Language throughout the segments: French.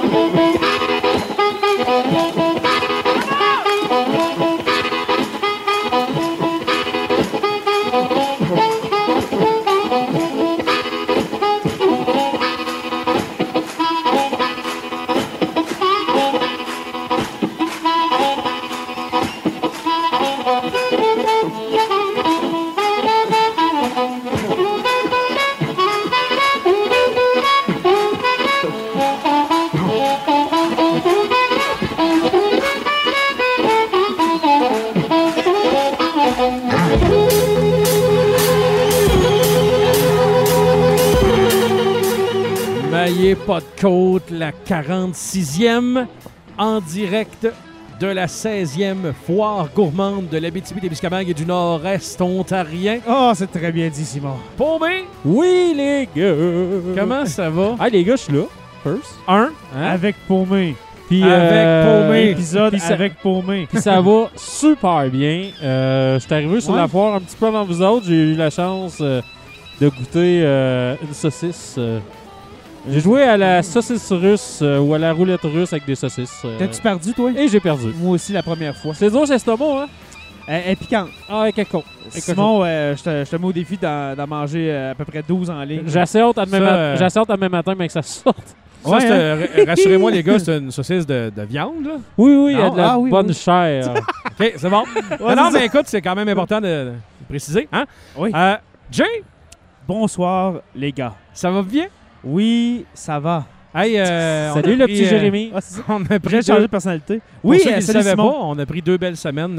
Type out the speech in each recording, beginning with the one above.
Pas de côte, la 46e, en direct de la 16e foire gourmande de l'Abitibi-Témiscamingue et du Nord-Est ontarien. Oh, c'est très bien dit, Simon. Paumé, Oui, les gars! comment ça va? Ah, les gars, je suis là. First. Un, Avec Paumé. Puis, avec Paumé. Épisode Puis ça- avec Paumé. Puis ça va super bien. Je suis arrivé sur Ouais. la foire un petit peu avant vous autres. J'ai eu la chance de goûter une saucisse. J'ai joué à la saucisse russe ou à la roulette russe avec des saucisses. T'as-tu perdu, toi? Et j'ai perdu. Moi aussi, la première fois. C'est dur, c'est l'estomac, hein? Elle est piquante. Ah, avec coco. Simon, je te mets au défi d'en manger à peu près 12 en ligne. J'ai assez hâte à demain Ça, demain matin, mais que ça sorte. Ça, Ouais, c'est, rassurez-moi, les gars, c'est une saucisse de viande, là. Oui, il y a Non, de la oui, bonne oui. chair. OK, c'est bon. Ouais, non, c'est mais écoute, c'est quand même important de préciser. Hein? Oui. Jay, Bonsoir, les gars. ça va bien? Oui, ça va. Hey, Salut le petit Jérémy. Ah, c'est ça. On a pris J'ai changé de personnalité. Pour Oui, ceux qui ne salut savaient Simon. pas, on a pris 2 belles semaines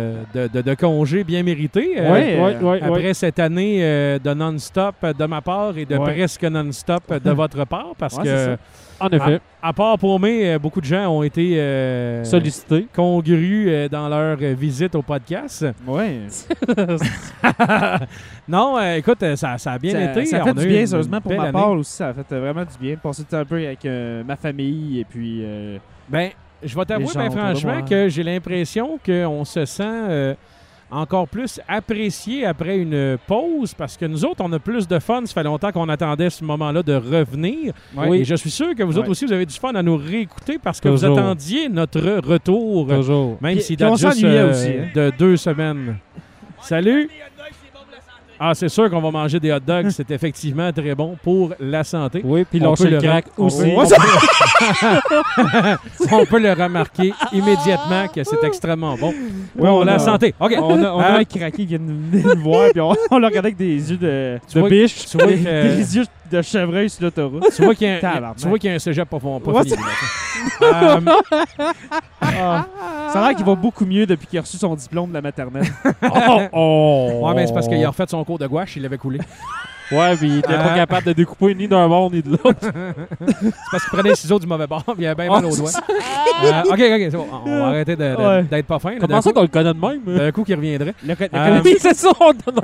de congés bien mérités. Ouais, Après cette année de non-stop de ma part et de Ouais. presque non-stop de votre part, parce Ouais, c'est que, ça. En effet. à part Paumé, beaucoup de gens ont été Sollicité. congrus dans leur visite au podcast. Ouais. Non, écoute, ça a bien été. Ça a On fait du eu bien, une sérieusement, pour belle ma année. part aussi. Ça a fait vraiment du bien. Passer du temps un peu avec ma famille et puis... Ben, je vais t'avouer, Les gens ben, autour de franchement, moi. que j'ai l'impression qu'on se sent encore plus apprécié après une pause, parce que nous autres, on a plus de fun. Ça fait longtemps qu'on attendait ce moment-là de revenir. Ouais. Et je suis sûr que vous autres Ouais. aussi, vous avez du fun à nous réécouter parce que vous Toujours. attendiez notre retour, Toujours. même Puis- s'il puis on date juste s'ennuyait aussi, hein. de 2 semaines. Salut! Ah, c'est sûr qu'on va manger des hot dogs. C'est effectivement très bon pour la santé. Oui, puis On lâcher peut le le crack on aussi. peut- On peut le remarquer immédiatement que c'est extrêmement bon Ouais, pour on la a- santé. OK. On a un craqué qui vient de nous voir, puis on le regardait avec des yeux de vois- biche, tu vois des, que- des yeux de chevreuil sur l'autoroute. Tu vois qu'il y a un, Tabarnak. tu vois qu'il y a un cégep pas Ouais, fini. là. Ah. Ça a l'air qu'il va beaucoup mieux depuis qu'il a reçu son diplôme de la maternelle. Ouais, mais c'est parce qu'il a refait son cours de gouache, il l'avait coulé. Ouais, puis il était pas capable de découper ni d'un bord ni de l'autre. C'est parce qu'il prenait les ciseaux du mauvais bord, puis il avait bien mal aux doigts. OK, c'est bon. On va arrêter Ouais. d'être pas fin. là. Comment ça qu'on le connaît de même? D'un coup, qu'il reviendrait. Le Oui, c'est ça, on donne.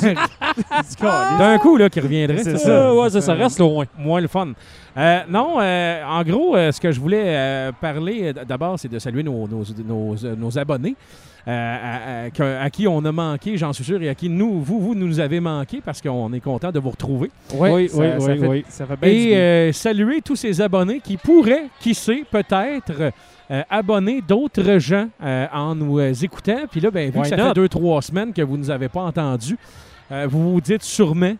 D'un coup, là, qu'il reviendrait. C'est ça. ça. Ouais, ça reste loin. Moins le fun. Non, en gros, ce que je voulais parler d'abord, c'est de saluer nos abonnés à qui on a manqué, j'en suis sûr, et à qui vous nous avez manqué parce qu'on est content de vous retrouver. Oui, ça, oui, ça oui, fait, oui. ça fait bien du bien. Et saluer tous ces abonnés qui pourraient, qui sait, peut-être abonner d'autres gens en nous écoutant. Puis là, ben, vu Why que ça not? fait 2-3 semaines que vous ne nous avez pas entendus, vous vous dites sûrement,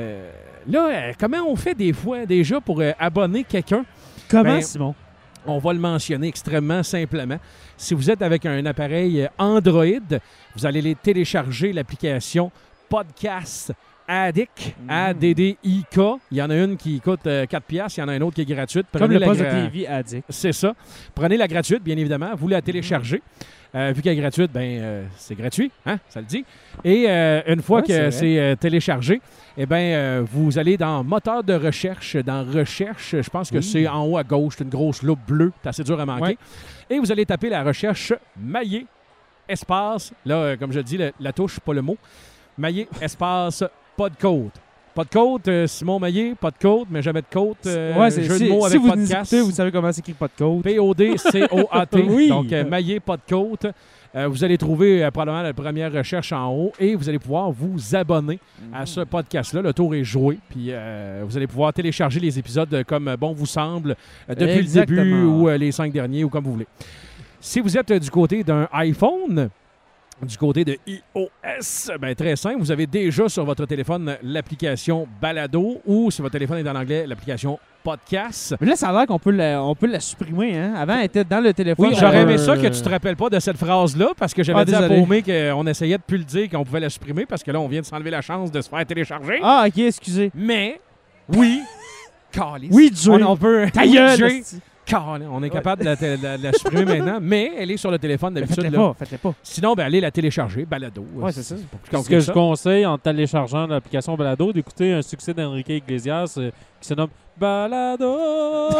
comment on fait des fois déjà pour abonner quelqu'un? Comment, ben, Simon? On va le mentionner extrêmement simplement. Si vous êtes avec un appareil Android, vous allez les télécharger l'application Podcast Addict, A-D-D-I-K. Il y en a une qui coûte 4$, il y en a une autre qui est gratuite. Comme le la poste de gra- TV addict. C'est ça. Prenez la gratuite, bien évidemment. Vous la téléchargez. Vu qu'elle est gratuite, c'est gratuit, hein? Ça le dit. Et une fois Ouais, que c'est vrai. c'est téléchargé, vous allez dans moteur de recherche, dans recherche, je pense que c'est en haut à gauche, c'est une grosse loupe bleue, c'est assez dur à manquer. Ouais. Et vous allez taper la recherche Maillé, espace, là, comme je le dis, la touche, pas le mot. Maillé, espace, pas de code. Pas de côte, Simon Maillé, pas de côte, mais jamais de côte. Jeu de mots si avec vous nous podcast. écoutez, vous savez comment s'écrit pas de code. P-O-D-C-O-A-T. Oui. Donc, Maillé, pas de côte. Vous allez trouver probablement la première recherche en haut et vous allez pouvoir vous abonner à ce podcast-là. Le tour est joué. Puis vous allez pouvoir télécharger les épisodes comme bon vous semble depuis Exactement. le début ou les 5 derniers ou comme vous voulez. Si vous êtes du côté d'un iPhone, du côté de iOS, ben, très simple, vous avez déjà sur votre téléphone l'application Balado ou si votre téléphone est en anglais, l'application Podcast. Mais là, ça a l'air qu'on peut la supprimer. Hein? Avant, elle était dans le téléphone. Oui, j'aurais aimé ça que tu te rappelles pas de cette phrase-là parce que j'avais dit à désolé. Paumé qu'on essayait de plus le dire qu'on pouvait la supprimer parce que là, on vient de s'enlever la chance de se faire télécharger. Ah, OK, excusez. Mais, oui, calice. Oui, Dieu. On peut... Ta oui, gueule, Dieu. esti. On est capable de la supprimer maintenant, mais elle est sur le téléphone Mais d'habitude. faites-le là. pas, faites-le pas. Sinon, ben, allez la télécharger, Balado. Ouais, c'est ça. pas plus Ce compliqué que que je ça. conseille en téléchargeant l'application Balado, d'écouter un succès d'Enrique Iglesias qui se nomme Balados.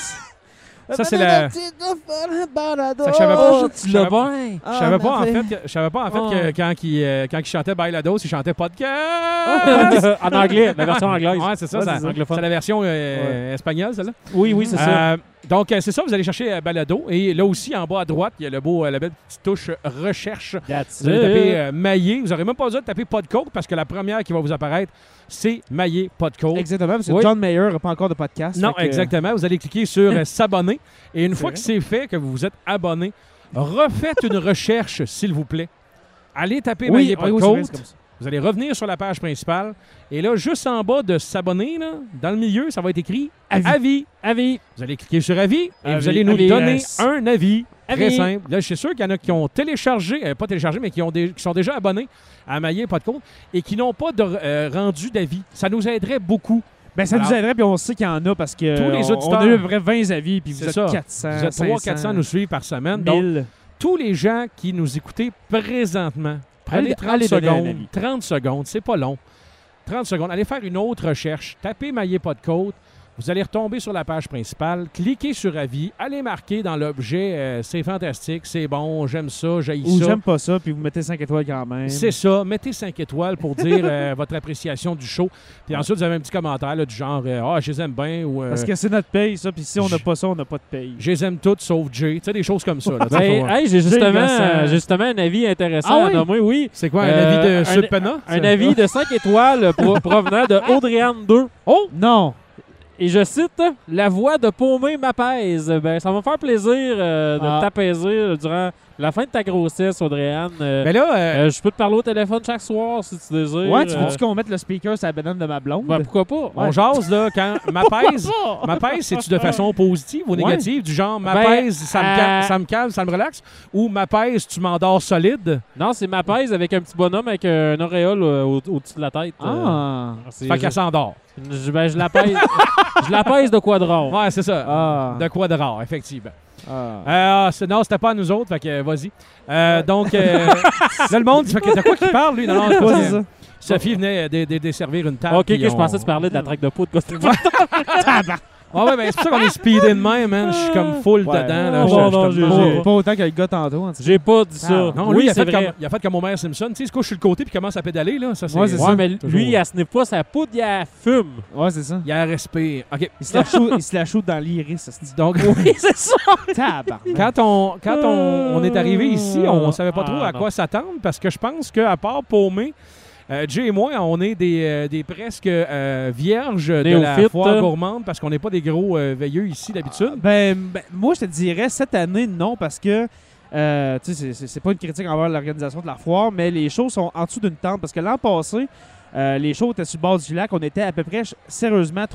Ça, c'est la... Ça que je savais pas. Oh, tu l'as bien. Je savais pas, en fait, que quand il chantait Bailados, il chantait podcast. En anglais, la version anglaise. Ouais, c'est ça. Ouais, ça- c'est ça. c'est la version espagnole, celle-là. Oui, oui, c'est ça. Donc, c'est ça, vous allez chercher Balado. Et là aussi, en bas à droite, il y a la belle petite touche recherche. That's Vous allez it. taper Maillé. Vous n'aurez même pas besoin de taper Podcode parce que la première qui va vous apparaître, c'est Maillé Podcode. Exactement, parce que Oui. John Mayer n'a pas encore de podcast. Non, fait que- exactement. Vous allez cliquer sur S'abonner. Et une fois vrai. que c'est fait, que vous vous êtes abonné, refaites une recherche, s'il vous plaît. Allez taper Oui, Maillé oui, oui, Podcode. c'est vrai, c'est comme ça. Vous allez revenir sur la page principale. Et là, juste en bas de s'abonner, là, dans le milieu, ça va être écrit Avis. Avis. Vous allez cliquer sur Avis et Avis, vous allez nous avis, donner yes. un avis. Très Avis. simple. Là, je suis sûr qu'il y en a qui ont téléchargé, pas téléchargé, mais qui sont déjà abonnés à Maillé Podcode et qui n'ont pas de rendu d'avis. Ça nous aiderait beaucoup. Ben, ça Alors, nous aiderait, puis on sait qu'il y en a parce que tous les on auditeurs- a eu à peu près 20 avis, puis vous C'est êtes ça. 400, Vous êtes 500, 300-400 à nous suivre par semaine. Donc, 1000. tous les gens qui nous écoutez présentement, prenez Allez- 30 allez donner un secondes. avis. 30 secondes, c'est pas long. 30 secondes. Allez faire une autre recherche. Tapez Maillé Podcode. Vous allez retomber sur la page principale. Cliquez sur Avis. Allez marquer dans l'objet c'est fantastique, c'est bon, j'aime ça, j'haïs Ou ça. j'aime pas ça, puis vous mettez 5 étoiles quand même. C'est ça. Mettez 5 étoiles pour dire votre appréciation du show. Puis ensuite, vous avez un petit commentaire là, du genre je les aime bien ou Parce que c'est notre paye, ça, puis si on n'a pas ça, on n'a pas de paye. je les aime toutes sauf Jay. Tu sais, des choses comme ça. Là, tu sais, Ben, faut- hey, j'ai justement un avis intéressant Ah à oui? nommer, oui. c'est quoi, un avis de un- Subpena? Un avis de 5 étoiles provenant de Audrey-Anne 2. Oh! Non! Et je cite, « La voix de Paumé m'apaise. » Ben, ça va me faire plaisir de t'apaiser durant la fin de ta grossesse, Audrey-Anne. Mais là, Je peux te parler au téléphone chaque soir si tu désires. Ouais, tu veux-tu qu'on mette le speaker sur la banane de ma blonde? Ben, pourquoi pas? on jase, là, quand m'apaise. M'apaise, c'est-tu de façon positive ou négative? Du genre, m'apaise, ça me calme, ça me relaxe? Ou m'apaise, tu m'endors solide? Non, c'est m'apaise avec un petit bonhomme avec un auréole au-dessus de la tête. Ah! Fait qu'elle s'endort. Je l'apaise. Je l'apaise de Quadron. Ouais, c'est ça. Ah! De quoi de rare, effectivement. Ah. Non, c'était pas à nous autres, fait que vas-y. Donc, là, le monde, fait que de quoi qu'il parle, lui? Non, Ouais, c'est ça. Sophie venait de desservir une table. Ok, puis je pensais que tu parlais de la traque de poudre. Ouais, ben, c'est pour ça qu'on est speedé de même, man. Je suis comme full Ouais. dedans. Là. Non, Je te j'ai- demande. Pas autant que le gars tantôt. en tout cas. J'ai pas dit ça. Non, oui, lui, c'est vrai. il a fait comme Homer Simpson. Tu sais, il se couche sur le côté puis commence à pédaler. Là. Ça, Ouais, c'est Ouais, ça. mais Toujours. lui, elle ce n'est pas sa poudre, il la fume. Ouais, c'est ça. Il a un respire. OK. Il se la shoot dans l'iris. ça, Donc, Oui, c'est ça. Tabarnak. quand on est arrivé ici, on savait pas trop à non. quoi s'attendre parce que je pense qu'à part Paumé, Jay et moi, on est des presque vierges de la Néophytes. foire gourmande parce qu'on n'est pas des gros veilleux ici d'habitude. Ben, moi, je te dirais cette année, non, parce que tu sais, c'est pas une critique envers l'organisation de la foire, mais les shows sont en dessous d'une tente. Parce que l'an passé, les shows étaient sur le bord du lac. On était à peu près, sérieusement,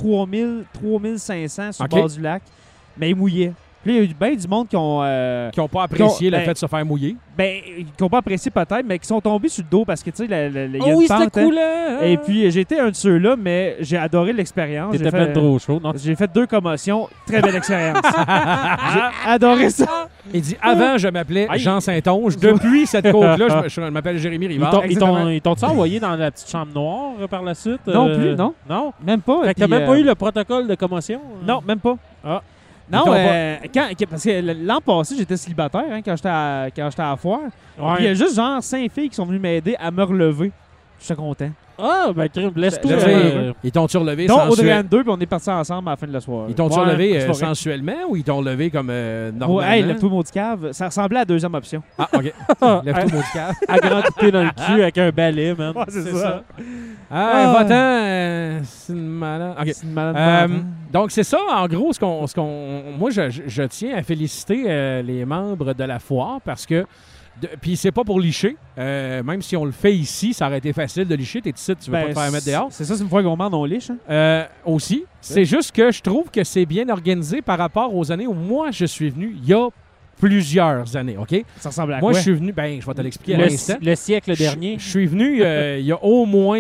3500 sur OK. le bord du lac, mais ils mouillaient. Puis là, il y a eu bien du monde qui ont Qui n'ont pas apprécié le ben, fait de se faire mouiller. qui ont pas apprécié peut-être, mais qui sont tombés sur le dos parce que, tu sais, il y a Oh oui, une pente. c'était cool. hein? Et puis, j'ai été un de ceux-là, mais j'ai adoré l'expérience. T'étais J'ai pas fait- trop chaud, non? J'ai fait 2 commotions. Très belle expérience. J'ai adoré ça. Il dit avant, je m'appelais Aïe. Jean Saint-Onge. Depuis cette côte-là, je m'appelle Jérémy Rivard. Ils t'ont-tu envoyé dans la petite chambre noire par la suite? Non plus, non. Non? Même pas. Fait que t'as Puis, même pas eu le protocole de commotion? Non, même pas. Ah. Non, Ils t'ont parce que l'an passé, j'étais célibataire quand j'étais à la foire. Puis il y a juste genre 5 filles qui sont venues m'aider à me relever. Je suis content. Ah, ben, crime, laisse-toi. Ils t'ont-tu relevé Donc, Audrey sensuellement? Anne 2, puis on est partis ensemble à la fin de la soirée. Ils t'ont-tu Ouais, relevé c'est pas vrai. sensuellement ou ils t'ont levé comme Oh, normalement? hey, lève-toi, maudit cave. Ça ressemblait à la deuxième option. Ah, OK. Lève-toi, mon cave. À grand coupé dans le cul avec un balai, man. c'est ça. Ah, va-t'en, c'est une malade. OK. C'est une malade mental. Donc, c'est ça, en gros, moi, je tiens à féliciter les membres de la foire parce que, puis c'est pas pour licher, même si on le fait ici, ça aurait été facile de licher, t'es ici, tu veux pas te faire mettre dehors. C'est ça, c'est une fois qu'on demande, on liche. Hein? Aussi, c'est juste que je trouve que c'est bien organisé par rapport aux années où moi, je suis venu il y a plusieurs années, OK? Ça ressemble à Moi, quoi? je suis venu, je vais te l'expliquer à l'instant. Le siècle dernier. Je suis venu il y a au moins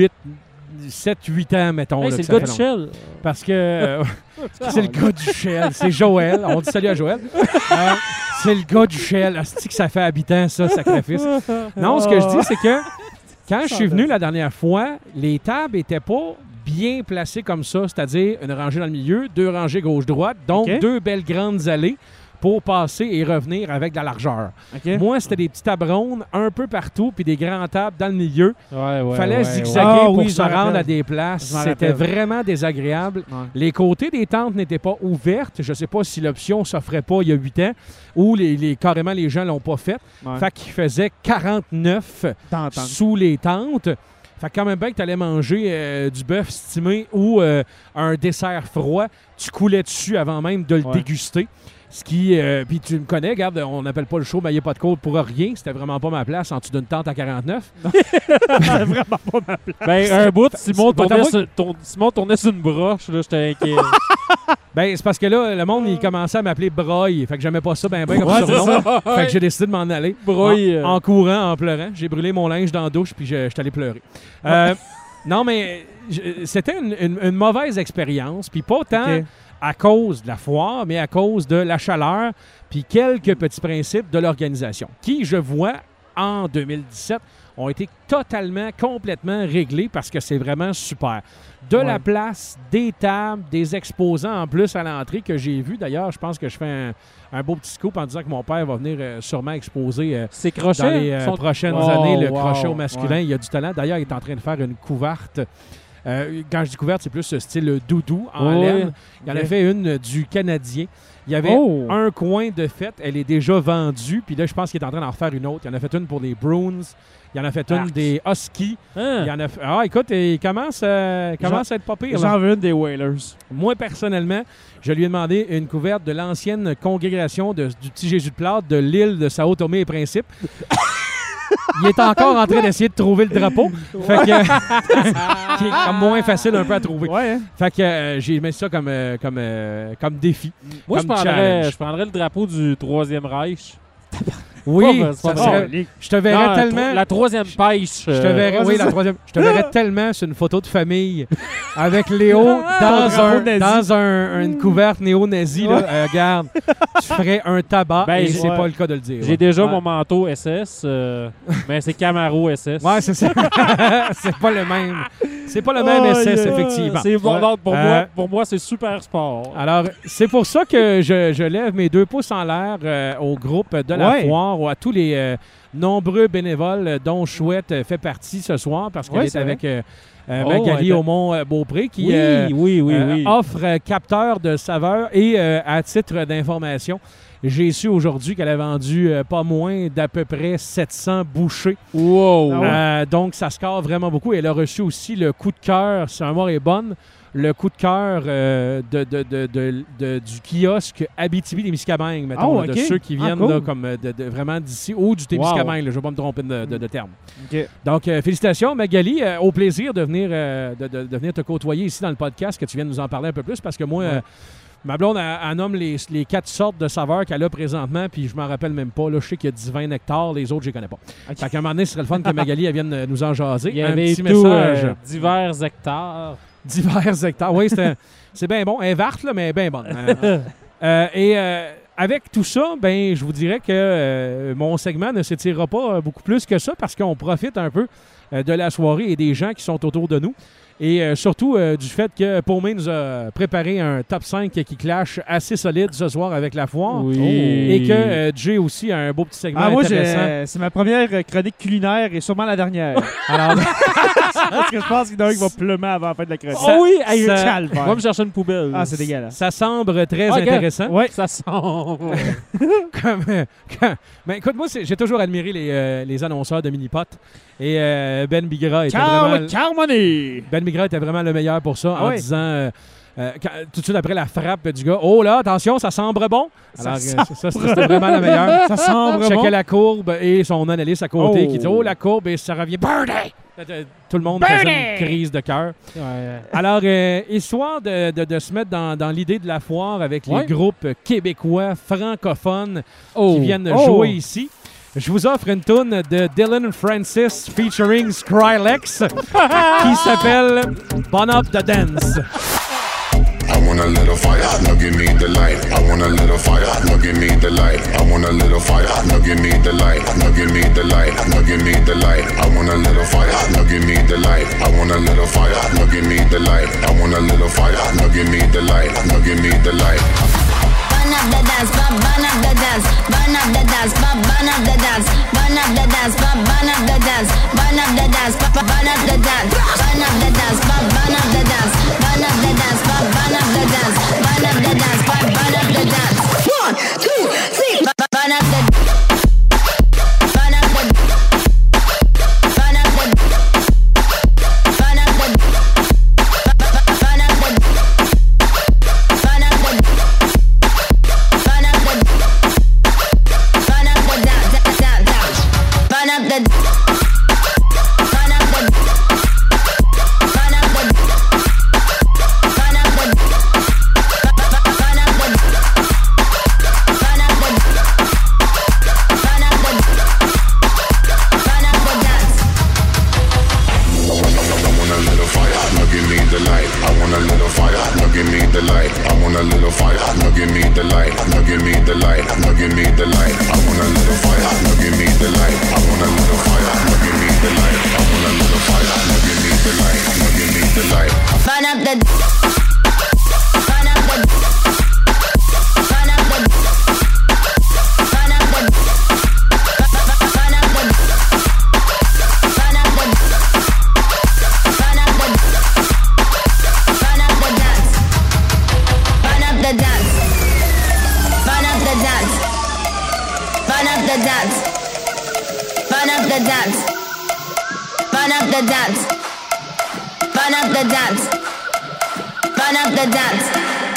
7-8 ans, mettons. Hey, là, c'est que le ça gars fait du longtemps. Shell. Parce que c'est le gars du Shell. C'est Joël. On dit salut à Joël. C'est le gars du Shell. Asti que ça fait habitant, ça, sacrifice. Non, ce que je dis, c'est que quand je suis venu la dernière fois, les tables n'étaient pas bien placées comme ça, c'est-à-dire une rangée dans le milieu, 2 rangées gauche-droite, donc OK. 2 belles grandes allées pour passer et revenir avec de la largeur. OK. Moi, c'était des petites tables rondes un peu partout, puis des grandes tables dans le milieu. Ouais, ouais. Fallait ouais, zigzaguer Ah pour oui, se je m'en rendre rappelle. à des places. Je m'en C'était rappelle. vraiment désagréable. Ouais. Les côtés des tentes n'étaient pas ouvertes. Je ne sais pas si l'option s'offrait pas il y a 8 ans ou carrément les gens l'ont pas fait. Ouais. Fait qu'il faisait 49 T'entends. sous les tentes. Fait que quand même bien que tu allais manger du bœuf stimé ou un dessert froid, tu coulais dessus avant même de le Ouais. déguster. Ce qui, puis tu me connais, regarde, on n'appelle pas le show, mais il n'y a pas de côte pour rien. C'était vraiment pas ma place en dessous d'une tente à 49. C'est vraiment pas ma place. Ben, un bout, Simon Va tournait, t'avouer Simon tournait sur une broche, là, j'étais inquiet. Ben, c'est parce que là, le monde, il commençait à m'appeler Broye. Fait que j'aimais pas ça ben comme Ouais, c'est surnom. ça. Fait que j'ai décidé de m'en aller. Broye, En courant, en pleurant. J'ai brûlé mon linge dans la douche, puis je suis allé pleurer. Non, mais c'était une mauvaise expérience. Puis pas tant OK. à cause de la foire, mais à cause de la chaleur, puis quelques petits principes de l'organisation, qui, je vois, en 2017, ont été totalement, complètement réglés parce que c'est vraiment super. De la Ouais. place, des tables, des exposants en plus à l'entrée que j'ai vu. D'ailleurs, je pense que je fais un beau petit scoop en disant que mon père va venir sûrement exposer Ces crochets dans les sont... prochaines Oh, années le wow. crochet au masculin. Ouais. Il a du talent. D'ailleurs, il est en train de faire une couverte. Quand je dis couverte, c'est plus ce style doudou en Oui. laine. Il en a Ok. fait une du Canadien. Il y avait Oh. un coin de fête. Elle est déjà vendue. Puis là, je pense qu'il est en train d'en refaire une autre. Il en a fait une pour les Bruins. Il en a fait une Arc. des Huskies. Hein? Il en a fait... Ah, écoute, il commence à être pas pire. là. J'en veux une des Whalers. Moi, personnellement, je lui ai demandé une couverte de l'ancienne congrégation du Petit Jésus de Plâtre de l'île de Sao Tomé et Principe. Il est encore en train d'essayer de trouver le drapeau. Fait que, qui est comme moins facile un peu à trouver. Ouais, hein? Fait que j'ai mis ça comme défi. Moi, je Comme prendrais, challenge. je prendrais le drapeau du Troisième Reich. Oui, Pas- ça pas serait- vrai. je te verrais Non, tellement... La troisième pêche. Je te verrais, ouais, oui, c'est la ça. troisième. Je te verrais tellement sur une photo de famille avec Léo dans, drapeau nazi. une couverte néo-nazie. là. Regarde, tu ferais un tabac Ben, et j'ai- c'est ouais. pas le cas de le dire. J'ai déjà Ouais. mon manteau SS, mais c'est Camaro SS. Ouais, c'est ça. C'est pas le même. C'est pas le même Oh, SS, yeah. effectivement. C'est bon, Ouais. non, pour Euh, moi, c'est super sport. Alors, c'est pour ça que je lève mes 2 pouces en l'air au groupe de la Ouais. foire, ou à tous les nombreux bénévoles dont Chouette fait partie ce soir, parce qu'elle Ouais, est c'est avec Oh, Magali elle- Aumont-Beaupré, qui oui. offre capteur de saveur. Et à titre d'information, j'ai su aujourd'hui qu'elle a vendu pas moins d'à peu près 700 bouchées. Wow. Ah ouais. Donc, ça score vraiment beaucoup. Elle a reçu aussi le coup de cœur, si la mémoire est bonne, le coup de cœur du kiosque Abitibi-Témiscamingue, mettons, Oh, là, de ok. ceux qui Ah, viennent cool. là, comme vraiment d'ici, ou du Témiscamingue, là, je ne vais pas me tromper de terme. OK. Donc, félicitations, Magali. Au plaisir de venir, de venir te côtoyer ici dans le podcast, que tu viennes nous en parler un peu plus, parce que moi, Ouais. ma blonde, elle nomme les 4 sortes de saveurs qu'elle a présentement, puis je m'en rappelle même pas. Là, je sais qu'il y a 10-20 nectars, les autres, je les connais pas. OK. Fait qu'à un moment donné, ce serait le fun que Magali elle vienne nous en jaser. Il y un avait petit tout message. divers hectares. Divers hectares. Oui, c'est bien bon. Elle est verte, là, mais bien bonne. Avec tout ça, ben, je vous dirais que mon segment ne s'étirera pas beaucoup plus que ça parce qu'on profite un peu de la soirée et des gens qui sont autour de nous. Et surtout du fait que Paumé nous a préparé un top 5 qui clash assez solide ce soir avec la foire. Oui. Et que Jay aussi a un beau petit segment Moi, intéressant. c'est ma première chronique culinaire et sûrement la dernière. Alors, parce que je pense qu'il y en a un qui va pleumer avant la fin de la chronique. Oh oui! Hey, ça- calvaire. va me chercher une poubelle. Ah, c'est dégueulasse. Ça semble très Ok. intéressant. Ouais. Ça sent. Ben, écoute, moi, j'ai toujours admiré les annonceurs de Minipot. Et Ben Bigra était vraiment... Carmoni! Ben Bigra était vraiment le meilleur pour ça, Ah en ouais? disant tout de suite après la frappe du gars, oh là, attention, ça semble bon. Alors, ça, c'était vraiment la meilleure. Ça semble Checkait bon. la courbe et son analyste à côté Oh. qui dit, oh, la courbe, et ça revient, Birdie! Tout le monde faisait une crise de cœur. Ouais. Alors, histoire de se mettre dans l'idée de la foire avec les Ouais. groupes québécois francophones Oh. qui viennent Oh. jouer ici, je vous offre une toune de Dylan Francis featuring Skrillex qui s'appelle Burn Up the Dance. I want a little fire, now give me the light. I want a little fire, now give me the light. I want a little fire, now give me the light. Now give me the light, now give me the light. I want a little fire, now give me the light. I want a little fire, now give me the light. I want a little fire, now give me the light. Now give me the light. Burn up the dance, burn up the dance, burn up the dance, burn up the dance, burn up the dance, burn up the dance, burn up the dance, burn up the dance, burn up the dance, burn up the dance, burn up the dance, burn up the dance, burn up the dance, burn up the dance. 1, 2, 3, burn up the burn up the burn up the burn up the burn up the burn up the burn up the burn up the dance, burn up the burn up the burn up the burn up the burn up the burn up the burn up the dance. I want a little fire, now give me the light. I want a little fire, now give me the light. I want a little fire, now give me the light. Now give me the light, now give me the light. I want a little fire, now give me the light. I want a little fire, now give me the light. I want a little fire, now give me the light. Now give me the light. Burn up the burn up the burn up the burn up the burn up the burn up the burn up the burn up the dance, burn up the dance, burn up the dance, burn up the dance, burn up the dance, burn up the dance, burn up the dance, burn up the dance.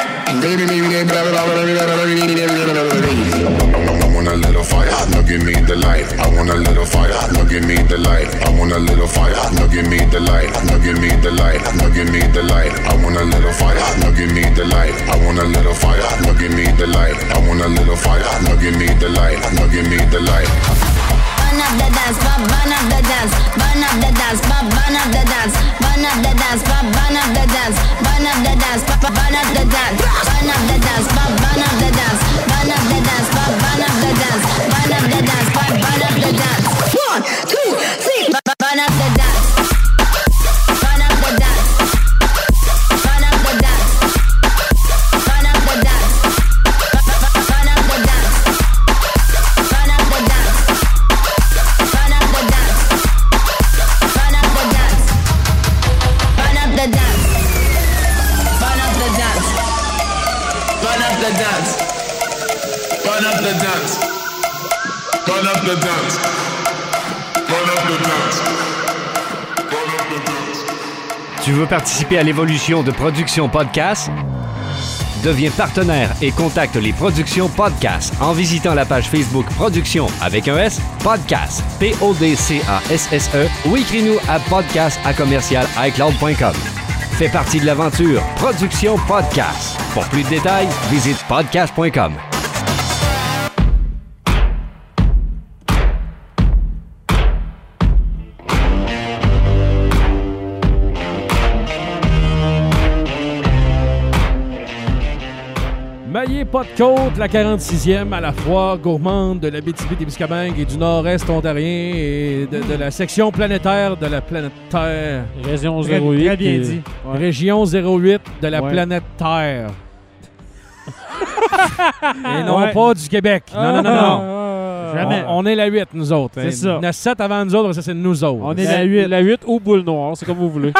I want a little fire, now give me the light. I want a little fire, now give me the light. I want a little fire, now give me the light. Now give me the light, now give me the light. I want a little fire, now give me the light. I want a little fire, now give me the light. I want a little fire, now give me the light. Now give me the light. Burn up the dance, burn up the dance, burn up the dance, burn up the dance, burn up the dance, burn up the dance, burn up the dance, burn up the dance, burn up the dance, burn up the dance, burn up the dance, burn up the dance, burn up the dance, burn up the dance. 1, 2, 3, burn up the dance, burn up the dance, burn up the dance, burn up the dance, burn up the dance, burn up the dance. Burn up the dance, burn up the dance, burn up the dance, burn up the dance, burn up the dance, Burn up the dance. Burn up the dance. Burn up the dance. Burn up the dance. Tu veux participer à l'évolution de Production Podcast? Deviens partenaire et contacte les Productions Podcast en visitant la page Facebook Production avec un S, Podcast, P-O-D-C-A-S-S-E ou écris-nous à podcast@icloud.com. Fais partie de l'aventure Production Podcast. Pour plus de détails, visite podcast.com. Maillé N'oubliez pas de côte, la 46e à la foire gourmande de l'Abitibi-Témiscamingue et du nord-est ontarien et de la section planétaire de la planète Terre. Région Très, 08. très bien dit. Ouais. Région 08 de la Ouais. planète Terre. Et non Ouais. pas du Québec. Non. Jamais. On est la 8, nous autres. C'est ça. Il y en a 7 avant nous autres, ça c'est nous autres. On est la 8. La 8 ou boule noire, c'est comme vous voulez.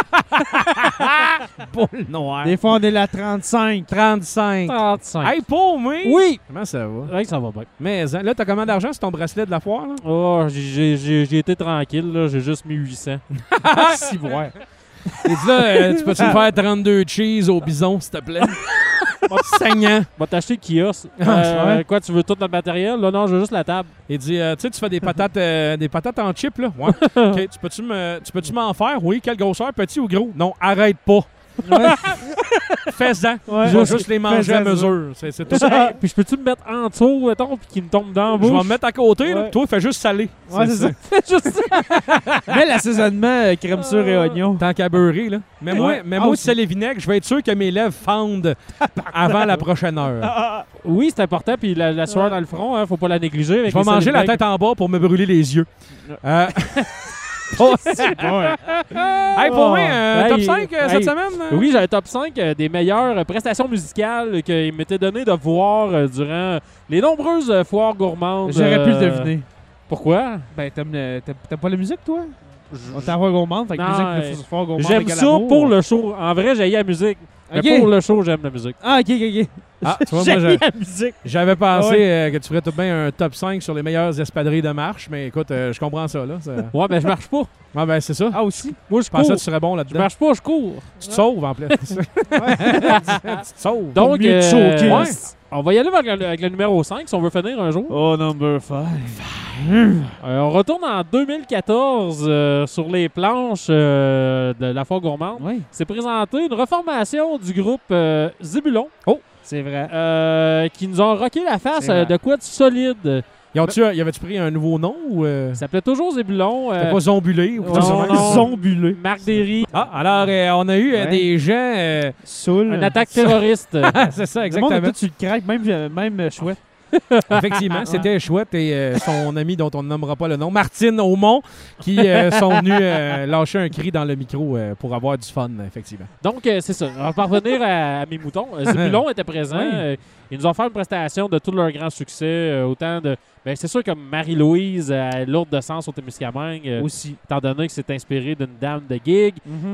boule noire. Des fois, on est la 35. 35. 35. Hey, pour moi! Oui! Comment ça va? Ouais, ça va bien. Mais hein, là, t'as combien d'argent sur ton bracelet de la foire? Là? Oh, j'ai été tranquille, là. J'ai juste mis 800. Si, ouais. Et dis là, tu peux-tu me faire 32 cheese au bison, s'il te plaît? Saignant. Va t'acheter kiosque. Ouais. Quoi, tu veux tout notre matériel? Là, non, je veux juste la table. Il dit, tu sais, tu fais des patates en chip, là? Ouais. OK, tu peux-tu m'en faire? Oui. Quelle grosseur? Petit ou gros? Non, arrête pas. Fais-en. Ouais. Je vais juste les manger à Fais-en. mesure. C'est tout ça. Hey, puis je peux-tu me mettre en dessous, mettons, puis qu'il me tombe dans la Je vais bouche? me mettre à côté. Là. Ouais. Toi, fais juste salé. Ouais, c'est ça. Juste ça. Mais l'assaisonnement, crème sûre et oignon. Tant qu'à beurrer, là. Mais moi, Ouais. mais Ah, moi aussi. si c'est les vinaigres, je vais être sûr que mes lèvres fendent avant la prochaine heure. Oui, c'est important, puis la sueur dans le front, hein, faut pas la négliger. Avec Je vais les manger la salives tête en bas pour me brûler les yeux. Hey, pour moi, Hey, top 5 hey. cette semaine? Oui, j'ai un top 5 des meilleures prestations musicales qu'il m'était donné de voir durant les nombreuses foires gourmandes. J'aurais pu le deviner. Pourquoi? Ben, t'aimes pas la musique, toi? On t'a avoir gourmande, fait que Non, musique de foire gourmande. J'aime égale ça amour. pour le show. En vrai, j'ai la musique. Mais Ok. pour le show, j'aime la musique. Ah, ok. Ah, tu vois, moi, J'aime la musique. j'avais pensé Ah que tu ferais tout de même un top 5 sur les meilleures espadrilles de marche, mais écoute, je comprends ça, là. Ouais, mais je marche pas. Ah, ben, c'est ça. Ah, aussi? Moi, je Je pensais cours. que tu serais bon Je là-dedans. marche pas, je cours. Tu te sauves, en plus. Tu te sauves. Donc, mieux te choquer. ouais, on va y aller avec le numéro 5 si on veut finir un jour. Oh, number 5. On retourne en 2014 sur les planches de la foire gourmande. Oui, C'est présenté une reformation du groupe Zébulon c'est vrai. qui nous ont rocké la face C'est vrai. de quoi de solide. Y avait-tu pris un nouveau nom ou. Ça s'appelait toujours Zébulon. C'était pas Zombulé ou quelque chose de même? non. Zombulé. Marc Derry, Ah, alors, on a eu Ouais. des gens. Soul. une attaque terroriste. C'est ça, Le monde, exactement. toi, tu le craques, même chouette. Effectivement, c'était chouette et son ami dont on ne nommera pas le nom, Martine Aumont, qui sont venus lâcher un cri dans le micro pour avoir du fun, effectivement. Donc, c'est ça. On va revenir à mes moutons. Zébulon était présent. Oui. Ils nous ont fait une prestation de tout leur grand succès. Autant de. Ben, c'est sûr que Marie-Louise à Lourdes de Sens au Témiscamingue, Aussi. étant donné que c'est inspiré d'une dame de gig.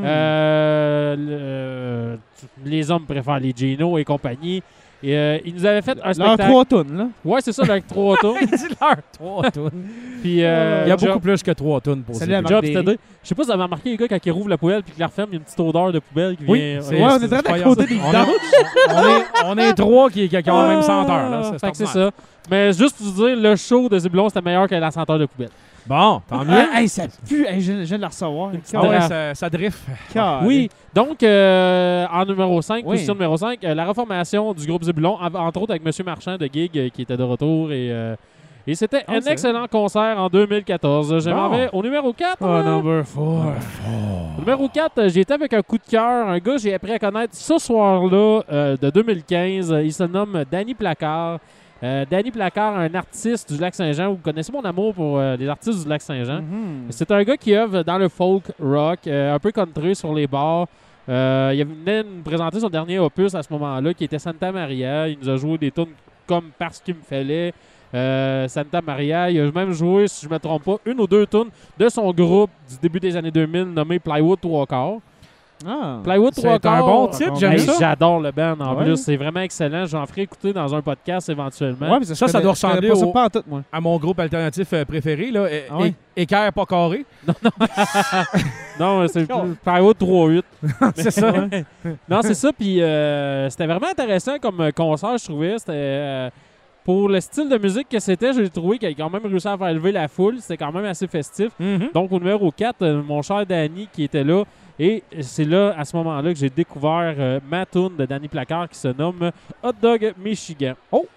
Les hommes préfèrent les Gino et compagnie. Et, ils nous avaient fait un Leurs spectacle. 3 tonnes, là. Ouais, c'est ça, avec 3 tours. Il dit leur 3 tonnes. Puis, Il y a Job- beaucoup plus que 3 tonnes pour Salut ça. à Marc Job, Derry. c'était deux. Je sais pas si vous avez remarqué les gars quand ils rouvrent la poêle puis qu'ils la referment, il y a une petite odeur de poubelle qui Oui, vient. c'est- Ouais, on est c'est très à incroyable. côté des On vidanges. on est 3 qui ont le même senteur. Là. Fait que c'est ça. Mais juste pour vous dire, le show de Zébulon, c'était meilleur que la senteur de poubelle. Bon, tant mieux. Hey, ça pue. Hey, je viens de la recevoir. Ah ouais, draft. ça drift. Oui, donc en numéro 5, Oui. position numéro 5, la reformation du groupe Zébulon, entre autres avec M. Marchand de Gig qui était de retour. Et c'était un c'est excellent concert en 2014. Je m'en Bon. vais au numéro 4. Oh, number 4. Numéro 4, j'ai été avec un coup de cœur. Un gars, j'ai appris à connaître ce soir-là de 2015. Il se nomme Danny Placard. Danny Placard, un artiste du Lac-Saint-Jean. Vous connaissez mon amour pour les artistes du Lac-Saint-Jean. C'est un gars qui œuvre dans le folk rock, un peu country sur les bars. Il venait nous présenter son dernier opus à ce moment-là, qui était Santa Maria. Il nous a joué des tunes comme Parce qu'il me fallait. Santa Maria. Il a même joué, si je ne me trompe pas, une ou deux tunes de son groupe du début des années 2000 nommé Plywood 3/4. Ah. Plywood C'est 3/4. un bon titre, j'aime Hey, ça. J'adore le band en Ouais. plus. C'est vraiment excellent. J'en ferai écouter dans un podcast éventuellement. Ouais, mais Ça doit je connais ressembler pas ça au- pas en tout, moi. À mon groupe alternatif préféré, là, Ah ouais? équerre pas carré. Non, c'est plus Plywood 3/8. C'est ça. Non, c'est ça. Puis c'était vraiment intéressant comme concert, je trouvais. C'était pour le style de musique que c'était, j'ai trouvé qu'il a quand même réussi à faire lever la foule. C'était quand même assez festif. Mhm. Donc, au numéro 4, mon cher Danny qui était là. Et c'est là, à ce moment-là, que j'ai découvert ma tune de Danny Placard qui se nomme Hot Dog Michigan. Oh!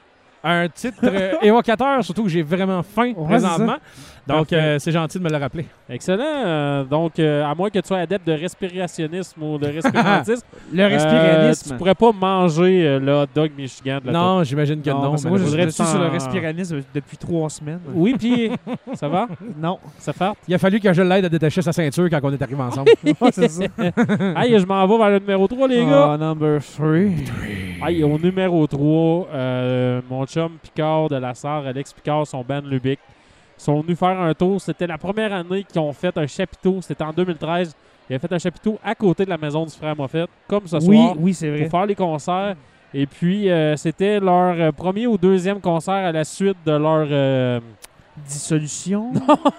Un titre évocateur, surtout que j'ai vraiment faim présentement. Donc, c'est gentil de me le rappeler. Excellent. Donc, à moins que tu sois adepte de respirationnisme ou de respirantisme, Le respiranisme. tu pourrais pas manger le hot dog Michigan. De la Non, j'imagine que non. parce que mais moi, je faudrait suis sur le t'en- respiranisme depuis 3 semaines. Oui, puis ça va? Non. Ça fait? Il a fallu que je l'aide à détacher sa ceinture quand on est arrivés ensemble. Ouais, c'est ça. Aïe, je m'en vais vers le numéro 3, les gars. Ah, number 3. Aïe, au numéro 3, mon chum Picard de la Sarre, Alex Picard, son band Lubick, sont venus faire un tour. C'était la première année qu'ils ont fait un chapiteau. C'était en 2013. Ils avaient fait un chapiteau à côté de la maison du frère Moffett, comme ce soir, Oui, c'est vrai. pour faire les concerts. Et puis, c'était leur premier ou deuxième concert à la suite de leur... Dissolution.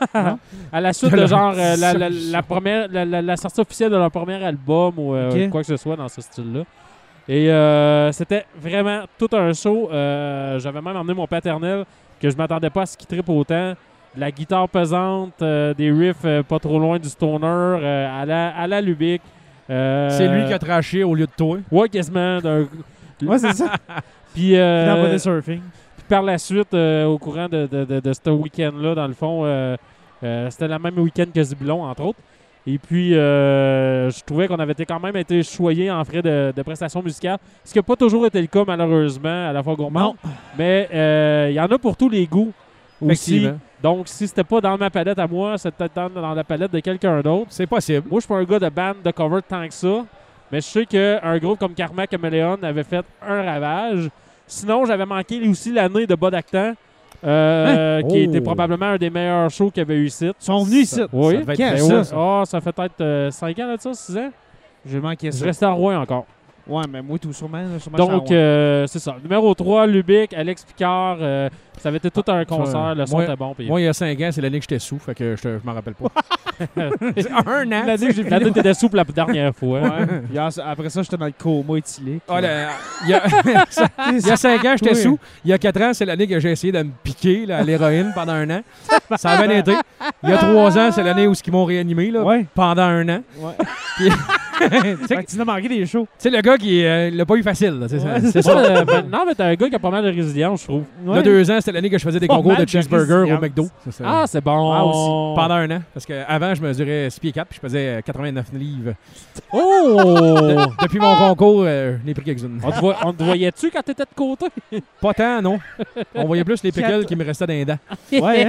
à la suite de genre la première, la sortie officielle de leur premier album ou Ok. quoi que ce soit dans ce style-là. Et c'était vraiment tout un show. J'avais même emmené mon paternel que je m'attendais pas à ce qu'il trippe autant. De la guitare pesante, des riffs pas trop loin du stoner, à la Lubick. C'est lui qui a traché au lieu de toi. Ouais, quasiment. Ouais, c'est ça. Puis, Dans body surfing. puis par la suite, au courant de ce week-end-là, dans le fond, c'était le même week-end que Zibulon, entre autres. Et puis, je trouvais qu'on avait quand même été choyés en frais de prestations musicales, ce qui n'a pas toujours été le cas, malheureusement, à la fois gourmand. Mais il y en a pour tous les goûts aussi. Effectivement. Donc, si c'était pas dans ma palette à moi, c'était peut-être dans la palette de quelqu'un d'autre. C'est possible. Moi, je suis pas un gars de band de cover tant que ça, mais je sais qu'un groupe comme Karma Chameleon avait fait un ravage. Sinon, j'avais manqué aussi l'année de Bas d'Actan, qui était probablement un des meilleurs shows qu'il y avait eu ici. Ils sont venus ici. Oui. Ça devait être Quand très ça, haut. ça? Ah, ça fait peut-être 5 ans de ça, 6 ans. J'ai manqué Je ça. restais en Rouen encore. Ouais, mais moi, tout sûrement. Donc, c'est ça. Numéro 3, Lubick, Alex Picard. Ça avait été tout un concert. Le son moi- était bon. Puis Moi, il y a 5 ans, c'est l'année que j'étais sous, fait que je m'en rappelle pas. C'est un an. l'année que j'ai l'année t'étais souple la dernière fois. Puis après ça, j'étais dans le coma éthylique. Ah, il y a 5 ans, j'étais Oui. sous. Il y a 4 ans, c'est l'année que j'ai essayé de me piquer là, à l'héroïne pendant un an. Ça a bien été. Il y a 3 ans, c'est l'année où ils m'ont réanimé là, Ouais. pendant un an. Ouais. Puis- Fait que tu n'as manqué des shows. Tu sais, le gars qui l'a pas eu facile. Là, c'est ça. Ouais, C'est ça. Non, mais t'es un gars qui a pas mal de résilience, je trouve. Il y a 2 ans, c'était l'année que je faisais des Pas concours mal de de cheeseburger au résilience. McDo. C'est ça. Ah, c'est bon. Ah, aussi. Pendant un an. Parce qu'avant, je mesurais 6 pieds 4 puis je faisais 89 livres. Oh! Depuis mon concours, les prix quelques-unes. On te voyait-tu quand t'étais de côté? Pas tant, non. On voyait plus les pickles qui me restaient dans les dents. Ouais.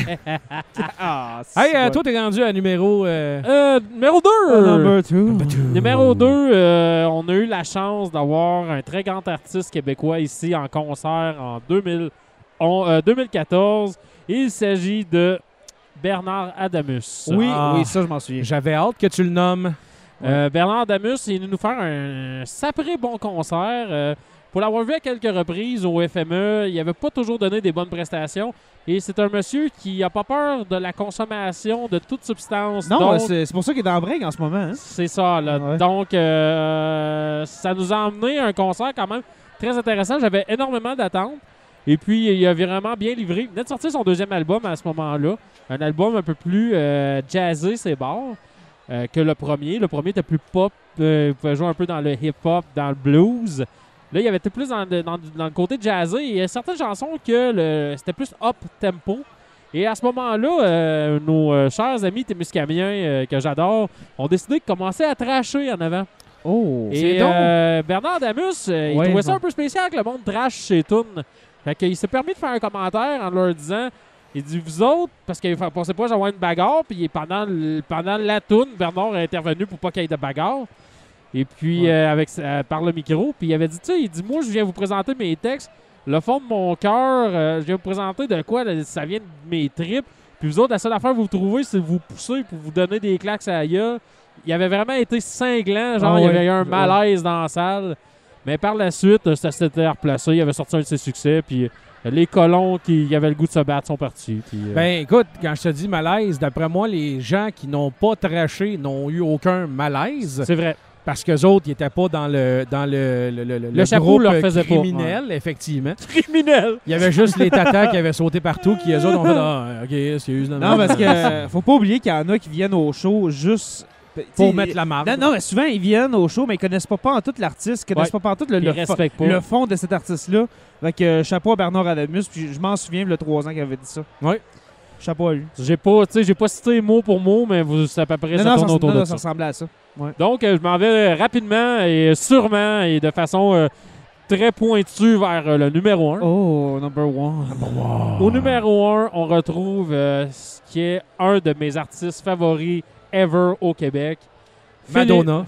Ah, Hey, c'est toi, t'es rendu à numéro... Numéro 2! Number 2. Numéro 2, on a eu la chance d'avoir un très grand artiste québécois ici en concert en 2014. Il s'agit de Bernard Adamus. Oui, Ah. oui, ça, je m'en souviens. J'avais hâte que tu le nommes. Bernard Adamus, il est venu nous faire un sapré bon concert. Pour l'avoir vu à quelques reprises au FME, il n'avait pas toujours donné des bonnes prestations. Et c'est un monsieur qui n'a pas peur de la consommation de toute substance. Non, Donc, c'est pour ça qu'il est dans break en ce moment. Hein? c'est ça, là. Ouais. Donc, ça nous a emmené à un concert quand même très intéressant. J'avais énormément d'attentes. Et puis, il a vraiment bien livré. Il venait de sortir son deuxième album à ce moment-là. Un album un peu plus jazzé, c'est bon, que le premier. Le premier était plus pop. Il pouvait jouer un peu dans le hip-hop, dans le blues. Là, il avait été plus dans le côté jazzé. Et il y a certaines chansons que c'était plus up-tempo. Et à ce moment-là, nos chers amis témiscamiens que j'adore ont décidé de commencer à trasher en avant. Oh, Et Bernard Adamus, il Ouais, trouvait ça ouais. un peu spécial que le monde trash chez Toon. Fait qu'il s'est permis de faire un commentaire en leur disant, il dit, vous autres, parce qu'il ne pensait pas j'avoir une bagarre, puis pendant la toune, Bernard a intervenu pour pas qu'il y ait de bagarre. Et puis, par le micro, puis il avait dit, tu sais, il dit, moi, je viens vous présenter mes textes. Le fond de mon cœur, je viens vous présenter de quoi ça vient de mes tripes. Puis vous autres, la seule affaire que vous trouvez, c'est de vous pousser pour vous donner des claques à la gueule. Il avait vraiment été cinglant, genre, Ah il y avait ouais. eu un malaise dans la salle. Mais par la suite, ça s'était replacé. Il avait sorti un de ses succès, puis les colons qui avaient le goût de se battre sont partis. Puis, Ben écoute, quand je te dis malaise, d'après moi, les gens qui n'ont pas traché n'ont eu aucun malaise. c'est vrai. Parce qu'eux autres, ils n'étaient pas dans le Le chapeau groupe leur faisait pas. criminel, effectivement. Criminel! Il y avait juste les tatas qui avaient sauté partout, qui eux autres ont fait « Ah, OK, excuse. Non, parce que faut pas oublier qu'il y en a qui viennent au show juste Pour mettre la marque. Non, mais souvent, ils viennent au show, mais ils connaissent pas en tout l'artiste, ils connaissent pas en tout Ils respectent pas. le fond de cet artiste-là. Fait que chapeau à Bernard Adamus, puis je m'en souviens, il y a 3 ans qu'il avait dit ça. Oui. Chapeau à lui. J'ai pas cité mot pour mot, mais c'est à peu près ça tourne autour de ça ça. ressemblait à ça. Ouais. Donc, je m'en vais rapidement et sûrement et de façon très pointue vers le numéro 1. Oh, number one. Au numéro 1, on retrouve ce qui est un de mes artistes favoris ever au Québec. Madonna.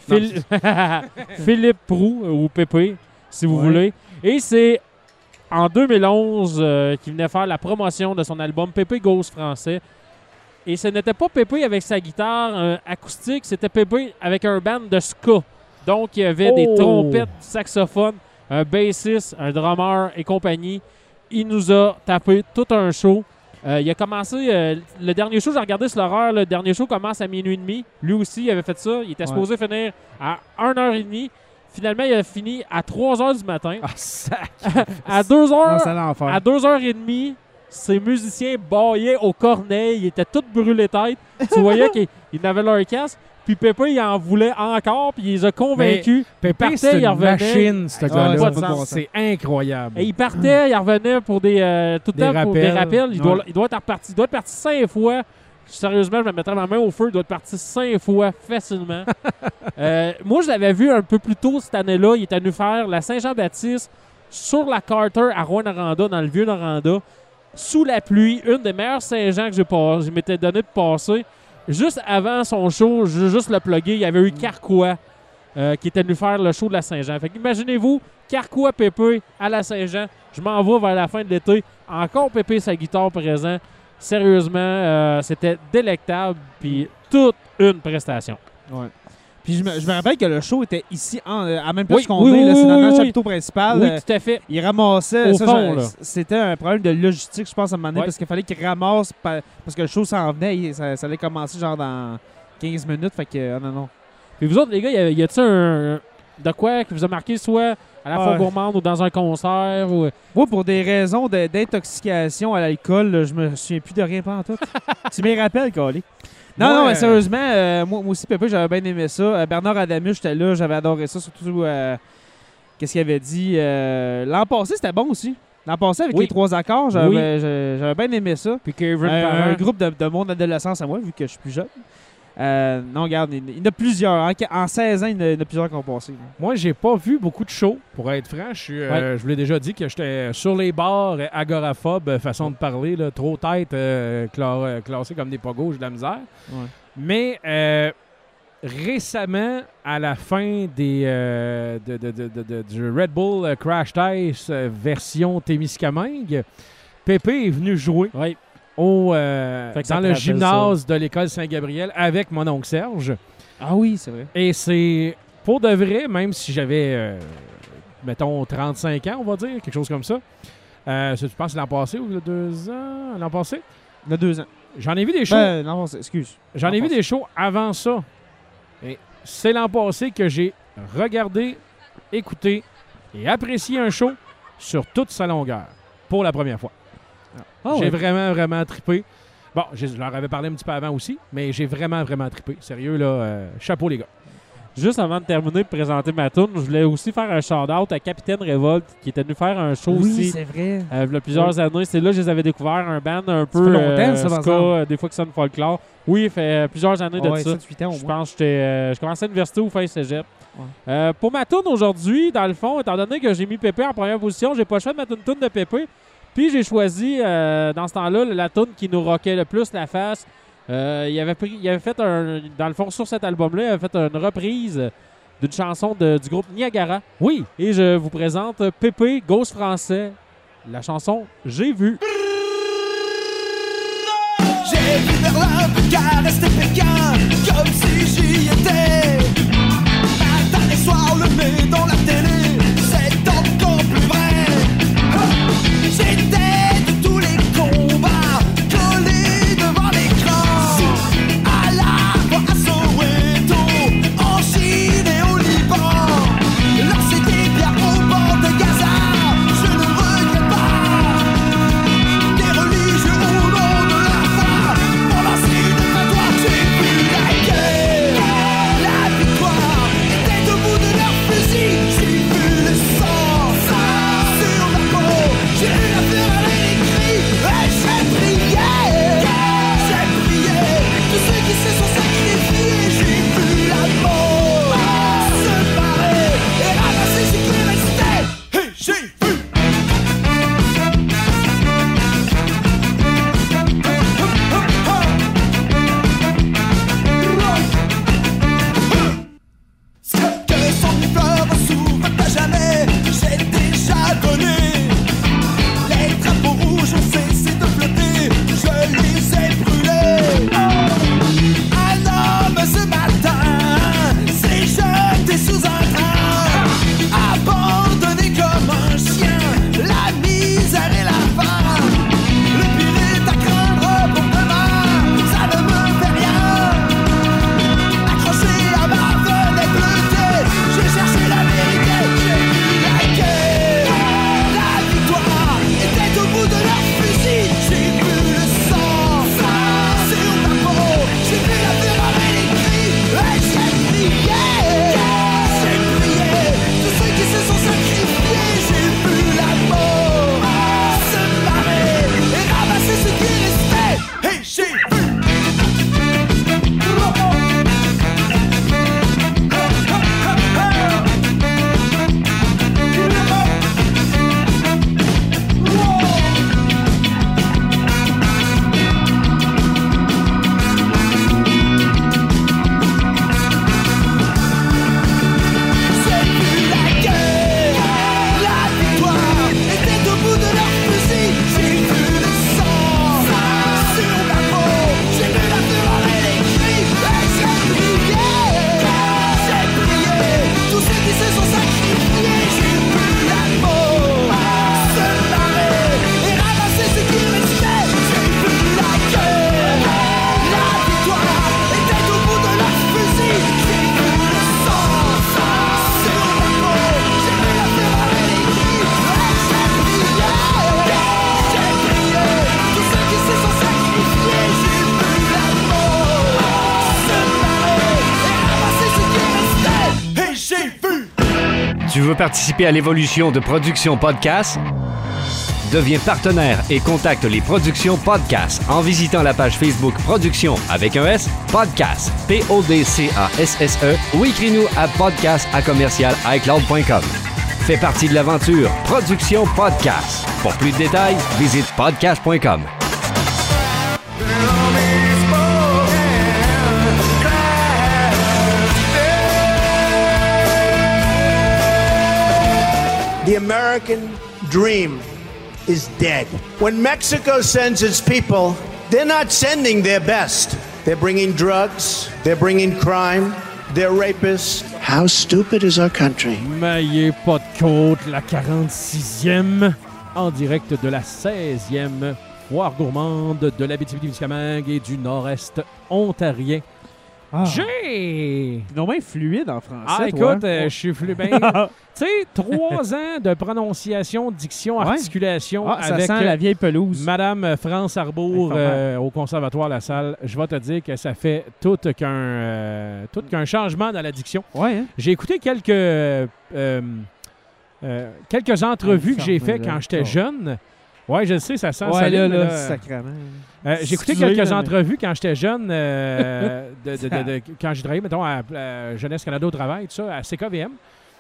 Philippe Proulx, ou Pépé, si vous voulez. Et c'est en 2011 qu'il venait faire la promotion de son album Pépé Ghost français. Et ce n'était pas Pépé avec sa guitare acoustique, c'était Pépé avec un band de ska. Donc, il y avait des trompettes, du saxophone, un bassiste, un drummer et compagnie. Il nous a tapé tout un show. Il a commencé, le dernier show, j'ai regardé sur l'horaire, le dernier show commence à minuit et demi. Lui aussi, il avait fait ça. Il était supposé finir à 1h30. Finalement, il a fini à 3h du matin. Ah, sac! À 2h, C'est l'enfer. à 2h30, ces musiciens baillaient au cornet. Ils étaient tous brûlés tête. Tu voyais qu'ils avaient leur casque. Puis Pépé, il en voulait encore. Puis il les a convaincus. Pépé, partait, c'est il une revenait. machine, ce Ah, gars-là. ouais, pas de sens. C'est incroyable. Et il partait, il revenait pour des tout le Des temps pour des rappels. rappels. Il doit être reparti. Il doit être parti 5 fois. Sérieusement, je me mettrais ma main au feu. Il doit être parti 5 fois facilement. Moi, je l'avais vu un peu plus tôt cette année-là. Il était venu faire la Saint-Jean-Baptiste sur la Carter à Rouyn-Noranda, dans le Vieux-Noranda, sous la pluie. Une des meilleures Saint-Jean que je m'étais donné de passer. Juste avant son show, je veux juste le plugger, il y avait eu Carquois qui était venu faire le show de la Saint-Jean. Fait qu'imaginez-vous, Carquois Pépé à la Saint-Jean. Je m'en vais vers la fin de l'été. Encore Pépé sa guitare présent. Sérieusement, c'était délectable. Puis toute une prestation. Ouais. Puis je me rappelle que le show était ici, à même place Oui, qu'on oui, est. oui, Là, c'est dans oui, le oui. chapiteau principal. Oui, tout à fait. Il ramassait. Au ça, fond, là. C'était un problème de logistique, je pense, à un moment donné, Ouais. parce qu'il fallait qu'il ramasse, parce que le show s'en venait. Ça allait commencer genre dans 15 minutes. Fait que, non. Puis vous autres, les gars, y a-t-il un de quoi qui vous a marqué, soit à la fois Ouais. gourmande ou dans un concert? Ou... Moi, pour des raisons d'intoxication à l'alcool, là, je me souviens plus de rien pantoute. Tu m'y rappelles, Colin? Non, mais sérieusement, moi aussi, Pépé, j'avais bien aimé ça. Bernard Adamus, j'étais là, j'avais adoré ça, surtout qu'est-ce qu'il avait dit. L'an passé, c'était bon aussi. L'an passé, avec Oui. les 3 accords, j'avais bien aimé ça. Puis Kevin Un Parent. groupe de mon adolescence à moi, vu que je suis plus jeune. Non, regarde, il y en a plusieurs. En 16 ans, il y en a plusieurs qui ont passé. Moi, j'ai pas vu beaucoup de shows, pour être franc. Je vous l'ai déjà dit que j'étais sur les bars, agoraphobe, façon de parler, là, trop tête, classé comme des pogos, j'ai de la misère. Ouais. Mais récemment, à la fin du Red Bull Crash Test version Témiscamingue, Pépé est venu jouer Oui. dans ça te le rappelle gymnase de l'école Saint-Gabriel avec mon oncle Serge. Ah oui, c'est vrai. Et c'est pour de vrai, même si j'avais, mettons, 35 ans, on va dire, quelque chose comme ça. Je pense l'an passé ou il y a 2 ans? L'an passé? Il y a 2 ans. J'en ai vu des shows. Non, excuse. J'en ai vu des shows avant ça. Et c'est l'an passé que j'ai regardé, écouté et apprécié un show sur toute sa longueur pour la première fois. J'ai vraiment, vraiment trippé. Bon, je leur avais parlé un petit peu avant aussi, mais j'ai vraiment, vraiment trippé. Sérieux, là, chapeau les gars. Juste avant de terminer de présenter ma tune, je voulais aussi faire un shout-out à Capitaine Révolte qui était venu faire un show Oui, aussi c'est vrai. il y a plusieurs années. C'est là que je les avais découvert, un band un peu fait longtemps, ça, par ska, exemple. des fois qui sonne folklore. Oui, il fait plusieurs années de Ouais, ça. 7-8 ans au Je moins. pense que je commençais à l'université ou fin cégep. Pour ma tune aujourd'hui, dans le fond, étant donné que j'ai mis Pépé en première position, j'ai pas le choix de mettre une tune de Pépé. Puis j'ai choisi, dans ce temps-là, la tune qui nous rockait le plus la face. Il avait fait dans le fond, sur cet album-là, il avait fait une reprise d'une chanson du groupe Niagara. Oui. Et je vous présente Pépé, Ghost français, la chanson J'ai vu. J'ai vu Berlin, Bucarest et Pékin, comme si j'y étais. Matin et soir, le nez dans la télé, c'est encore plus vrai. J'étais de tous les combats, collé devant l'écran. À la fois à Soweto, en Chine et au Liban. Lancer des bières au bord de Gaza, je ne regrette pas. Des religieux au nom de la foi, pour lancer une fatwa, j'ai vu la guerre. veux participer à l'évolution de Production Podcast? Deviens partenaire et contacte les Productions Podcast en visitant la page Facebook Production avec un S, Podcast, P-O-D-C-A-S-S-E ou écris-nous à podcast@commercial-icloud.com. Fais partie de l'aventure Production Podcast. Pour plus de détails, visite podcast.com. The American dream is dead. When Mexico sends its people, they're not sending their best. They're bringing drugs, they're bringing crime, they're rapists. How stupid is our country? Maillé pas de côte, la 46e, en direct de la 16e foire gourmande de l'Abitibi-Témiscamingue et du nord-est ontarien. Ah. J'ai... Non, bien fluide en français, Ah, toi. écoute, je suis flou bien. Tu sais, 3 ans de prononciation, diction, Ouais. articulation Ah, ça avec sent la vieille pelouse. Madame France Arbour au Conservatoire La Salle. Je vais te dire que ça fait tout qu'un changement dans la diction. Ouais, hein? J'ai écouté quelques entrevues que j'ai faites quand j'étais jeune. Ouais, je le sais, ça sent Ouais, solide, là, mais là, sacrément. j'ai écouté Excusez, quelques là, mais- entrevues quand j'étais jeune, quand j'ai travaillé, mettons, à Jeunesse Canada au travail, tout ça, à CKVM.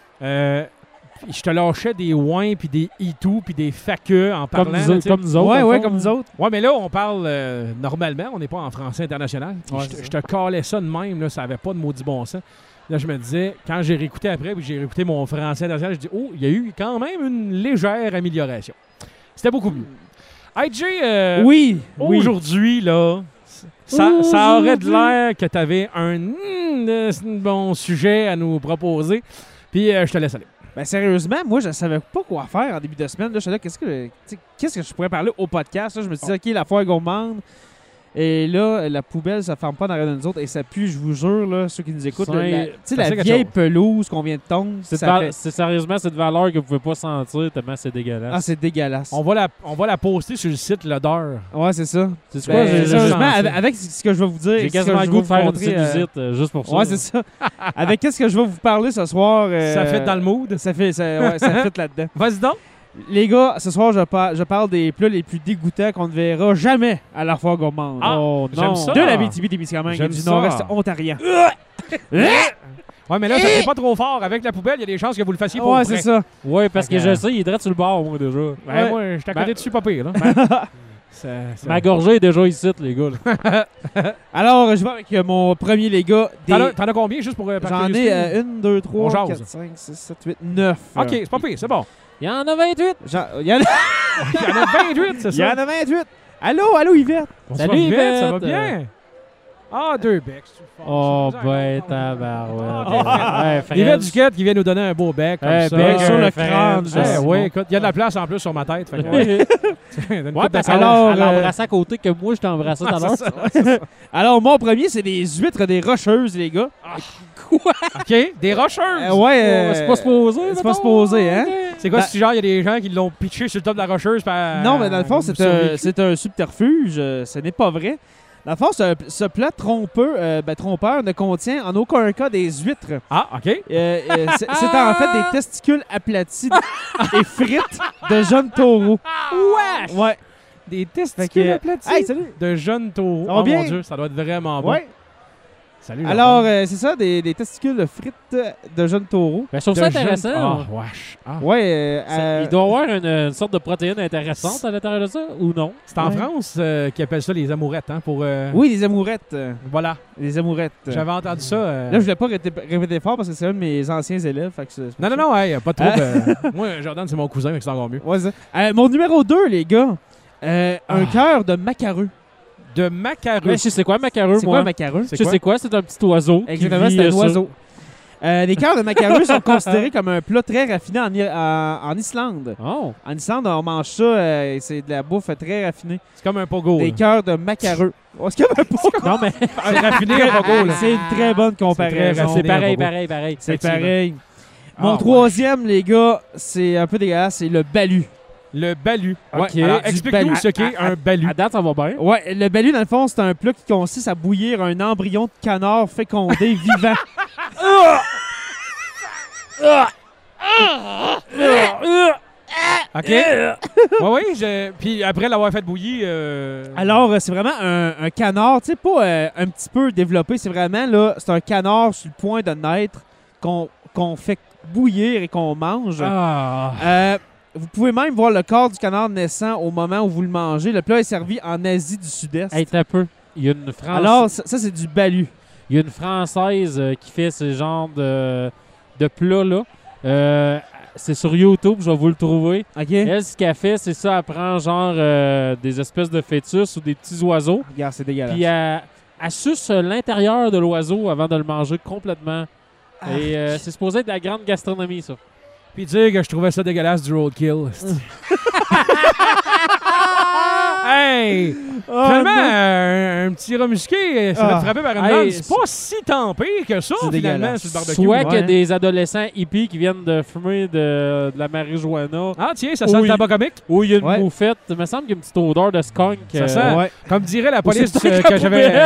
Je te lâchais des ouins, puis des itou, puis des faqueux en parlant. là, tu sais. Comme nous autres. Ouais, dans le ouais, fond, comme nous autres. Ouais, mais là, on parle normalement, on n'est pas en français international. Puis Ouais, je te calais ça de même, là, ça n'avait pas de maudit bon sens. Là, je me disais, quand j'ai réécouté après, puis j'ai réécouté mon français international, je dis, oh, il y a eu quand même une légère amélioration. C'était beaucoup mieux. Hey, Jay, Oui, oui. aujourd'hui, là, ça aurait de l'air que tu avais un bon sujet à nous proposer. Puis je te laisse aller. Ben, sérieusement, moi, je savais pas quoi faire en début de semaine. Là, je suis là, qu'est-ce que je pourrais parler au podcast? Là, je me suis dit, OK, la foire gourmande. Et là, la poubelle, ça ne ferme pas dans de nous autres. Et ça pue, je vous jure, là, ceux qui nous écoutent, C'est- là, tu sais, ça la fait quelque vieille chose. pelouse qu'on vient de tondre, C'est ça fait... sérieusement cette valeur que vous pouvez pas sentir tellement c'est dégueulasse. Ah, c'est dégueulasse. On va la poster sur le site l'odeur. Ouais, c'est ça. C'est Ben, quoi? J'ai sérieusement, lancé. avec ce que je vais vous dire... j'ai ce que quasiment je le vais goût de vous faire une montrer, petite visite juste pour ça. Ouais, c'est ça. Avec qu'est-ce que je vais vous parler ce soir... Ça fait dans le mood. Ça fait, ça fit là-dedans. Vas-y donc. Les gars, ce soir, je parle des plats les plus dégoûtants qu'on ne verra jamais à la foire gourmande. Ah, Oh j'aime non. ça. De l'Abitibi-Témiscamingue et J'aime du ça. nord-est ontarien. Ouais, mais là, ça fait pas trop fort. Avec la poubelle, il y a des chances que vous le fassiez pour Ouais, vrai. c'est ça. Ouais, parce Fait que que- je sais, il est direct sur le bord, moi, déjà. Ouais, Ouais. moi, je t'ai à côté dessus, pas pire. Là. Ça- Ma gorgée est déjà ici, les gars. là. Alors, je vais avec mon premier, les gars. T'en as combien, juste pour par J'en curiosité? ai 1, 2, 3, On jase. 4, 5, 6, 7, 8, 9. OK, c'est pas pire, c'est bon. Il y en a 28. Il y en a, Il y en a 28, c'est il y en ça? a 28. Allô, Yvette. Salut, Yvette, ça va Yvette. bien? Ah, 2 becs. Oh, ben, tabarouette. Ouais, Fred. Yvette Duquette qui vient nous donner un beau bec comme Eh, ça. bec sur le Fred. crâne, Eh, je oui, écoute, il y a de la place en plus sur ma tête. Fait que, ouais. Une Ouais, coupe parce de- qu'elle Alors, elle a embrassé à côté que moi, je t'ai embrassé tout à l'heure. Alors, mon premier, c'est des huîtres des Rocheuses, les gars. OK, des rocheuses. Ouais, C'est pas supposé, c'est pas mettons. supposé, hein? Ok. C'est quoi Ben- si genre il y a des gens qui l'ont pitché sur le top de la rocheuse? Non, mais dans le fond, c'est un subterfuge. Ce n'est pas vrai. Dans le fond, ce plat trompeur ne contient en aucun cas des huîtres. Ah, OK. C'est en fait des testicules aplatis et frites de jeunes taureaux. Ouais. Des Fait testicules que- aplatis Hey, salut. de jeunes taureaux. Ça va Oh bien? mon Dieu, ça doit être vraiment bon. Ouais. Salut. Alors, c'est ça, des testicules frites de jeunes taureaux. Ben, je trouve de ça jeunes- intéressant. Ah, wesh. Ah. Ouais. Il doit y avoir une sorte de protéine intéressante à l'intérieur de ça, ou non? C'est en Ouais. France qu'ils appellent ça les amourettes, hein, pour... Oui, les amourettes. Voilà. Les amourettes. J'avais entendu ça. Là, je voulais pas répéter fort parce que c'est un de mes anciens élèves. Fait que c'est- Non, ouais, pas trop de... Moi, Jordan, c'est mon cousin, mais c'est encore mieux. Ouais, ça. Mon numéro 2, les gars. Un cœur de macareux. De macareux. Ben, je sais quoi, macareux, C'est moi? quoi un macareux? C'est Je quoi? sais quoi, c'est un petit oiseau. qui Exactement, vit, c'est un sur- oiseau. Les cœurs de macareux sont considérés comme un plat très raffiné en Islande. Oh. En Islande, on mange ça, c'est de la bouffe très raffinée. C'est comme un pogo. Des là. cœurs de macareux. Oh, c'est comme un pogo. Non, mais Un raffiné, un pogo, là. C'est une très bonne comparaison. très raffiné. c'est pareil, Bobo. pareil. C'est Effectivement. pareil. Ah, Mon ouais. troisième, les gars, c'est un peu dégueulasse, c'est le balu. Le balu. Ok. Ouais. Alors, Du explique-nous balu. ce qu'est un balu. À date, ça va bien. Ouais, le balu, dans le fond, c'est un plat qui consiste à bouillir un embryon de canard fécondé vivant. OK. Oui, puis après l'avoir fait bouillir... Alors, c'est vraiment un canard, tu sais, pas un petit peu développé. C'est vraiment, là, c'est un canard sur le point de naître qu'on fait bouillir et qu'on mange. Vous pouvez même voir le corps du canard naissant au moment où vous le mangez. Le plat est servi en Asie du Sud-Est. Hey, t'as peu. Il y a une Alors, ça c'est du balu. Il y a une Française qui fait ce genre de plat-là. C'est sur YouTube, je vais vous le trouver. OK? Elle, ce qu'elle fait, c'est ça, elle prend genre des espèces de fœtus ou des petits oiseaux. Regarde, c'est dégueulasse. Puis elle suce l'intérieur de l'oiseau avant de le manger complètement. Et c'est supposé être de la grande gastronomie, ça. Puis dire que je trouvais ça dégueulasse du roadkill. Hey! Finalement, un petit remusqué, ça va te frapper par une balle. C'est pas si tant pire que ça, finalement, dégueulasse. sur le barbecue. Soit que des adolescents hippies qui viennent de fumer de la marijuana. Ah, tiens, ça sent le tabac comique. Ou il y a une moufette. Il me semble qu'il y a une petite odeur de skunk. Ça sent, comme dirait la police que j'avais...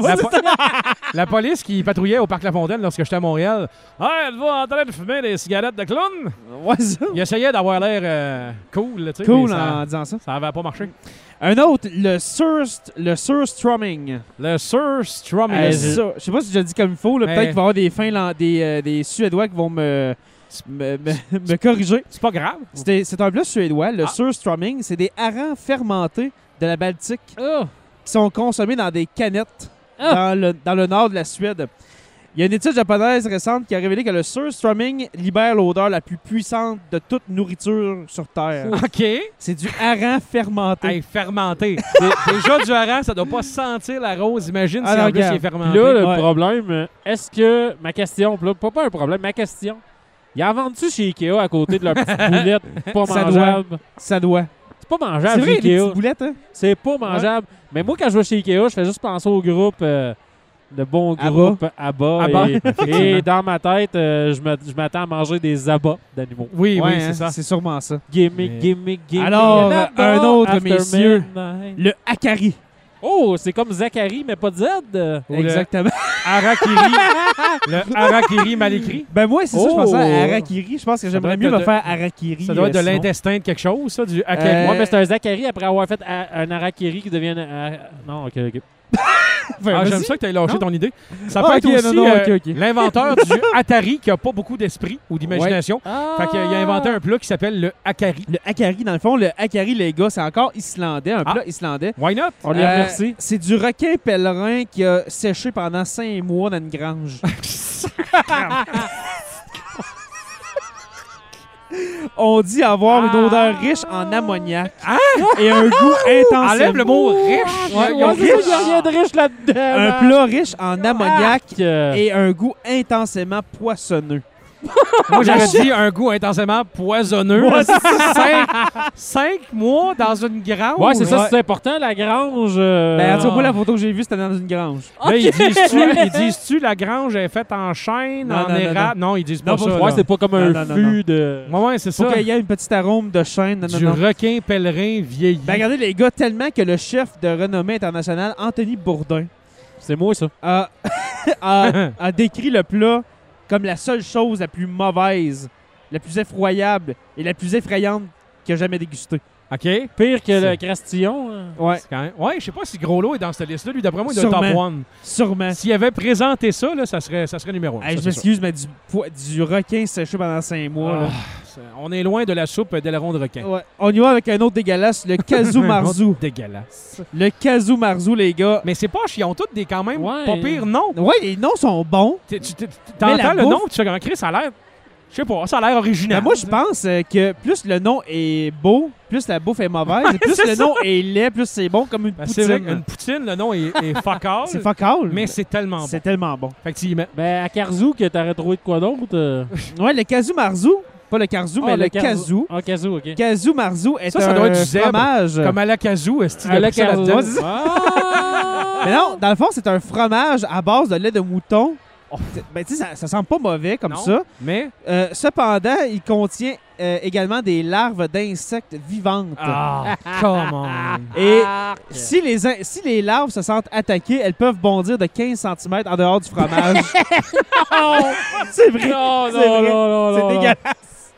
La police qui patrouillait au Parc La Fontaine lorsque j'étais à Montréal. Ah, êtes-vous en train de fumer des cigarettes de clown? Ouais, ça. Il essayait d'avoir l'air cool, tu sais. Cool en disant ça. Ça n'avait pas marché. Un autre, le surstrumming. Le surstrumming. Je sais pas si je le dis comme il faut. Peut-être qu'il va y avoir des Suédois qui vont me corriger. C'est pas grave. C'est un plat suédois. Le surstrumming, c'est des harengs fermentés de la Baltique qui sont consommés dans des canettes dans le nord de la Suède. Il y a une étude japonaise récente qui a révélé que le surstrumming libère l'odeur la plus puissante de toute nourriture sur Terre. OK. C'est du hareng fermenté. Hey, fermenté. Déjà, du hareng, ça doit pas sentir la rose. Imagine si en plus il est fermenté. Là, le problème, est-ce que... Ma question, là, pas un problème, ma question. Ils en vendent-tu chez Ikea à côté de leur petite boulette pas mangeable? Ça doit. C'est pas mangeable C'est vrai, chez les Ikea. petites boulettes, hein? C'est pas mangeable. Mais moi, quand je vais chez Ikea, je fais juste penser au groupe... le bon groupe Abba. Et dans ma tête, je m'attends à manger des abats d'animaux. Oui, c'est ça. C'est sûrement ça. Gimme. Alors, un autre, messieurs, le Akari. Oh, c'est comme Zachary, mais pas de Z. Exactement. Harakiri. Le harakiri mal écrit. Ben moi, c'est ça, je pensais à harakiri. Je pense que j'aimerais mieux me faire harakiri. Ça doit être de l'intestin de quelque chose, ça, du harakiri. Ouais, mais c'est un Zachary après avoir fait un harakiri qui devient... Non, OK. J'aime ça que tu aies lâché ton idée. Ça peut être aussi l'inventeur du Atari qui n'a pas beaucoup d'esprit ou d'imagination. Fait qu'il a inventé un plat qui s'appelle le Akari. Le Akari, dans le fond, le Akari, les gars, c'est encore islandais, un plat islandais. Why not? On les remercie. C'est du requin pèlerin qui a séché pendant 5 mois dans une grange. On dit avoir une odeur riche en ammoniac et un goût intense. Enlève le mot riche. Il n'y a rien de riche là-dedans. Un plat riche en ammoniac et un goût intensément poissonneux. Moi, j'aurais dit un goût intensément poisonneux. 5 mois dans une grange. Ouais, c'est ça, c'est important, la grange. Ben, en tout cas, moi, la photo que j'ai vue, c'était dans une grange. Là, ils disent-tu la grange est faite en chêne, en érable? Non, ils disent pas ça. Ouais, c'est pas comme un fût de... Ouais, c'est ça. Faut qu'il y ait une petite arôme de chêne. Du requin pèlerin vieilli. Ben, regardez, les gars, tellement que le chef de renommée internationale, Anthony Bourdain, c'est moi, ça, a décrit le plat comme la seule chose la plus mauvaise, la plus effroyable et la plus effrayante qu'il a jamais dégustée. OK. Pire que le Crastillon. Ouais. Ouais, je sais pas si Gros-Lot est dans cette liste-là. Lui, d'après moi, il est top 1. Sûrement. S'il avait présenté ça, là, ça serait numéro 1. Hey, je m'excuse, mais du requin séché pendant 5 mois. Là. On est loin de la soupe d'aileron de requin. Ouais. On y va avec un autre dégueulasse, le Kazu Marzu. Dégueulasse. Le Kazu Marzu, les gars. Mais c'est pas ils ont tous des quand même pas pires noms. Ouais, les noms sont bons. T'entends le nom, tu fais comme Chris, ça a l'air... Je sais pas, ça a l'air original. Ben moi, je pense que plus le nom est beau, plus la bouffe est mauvaise, et plus le nom est laid, plus c'est bon, comme une poutine. C'est vrai qu'une poutine, le nom est fuck all. C'est fuck all. Mais c'est tellement bon. C'est tellement bon. Effectivement. Ben, à Karzou, que t'aurais trouvé de quoi d'autre? Ouais, le Kazu Marzu. Pas le Karzu, mais le Kazu. Ah, Kazu, OK. Kazu Marzu est ça doit être du zèbre, fromage. comme à la Kazoo, est-ce à la Karzou. Mais non, dans le fond, c'est un fromage à base de lait de mouton. Ben, tu sais, ça sent pas mauvais comme ça. Mais cependant, il contient également des larves d'insectes vivantes. Ah, come on. Et si les larves se sentent attaquées, elles peuvent bondir de 15 cm en dehors du fromage. C'est vrai. Non, c'est vrai. non. C'est dégueulasse.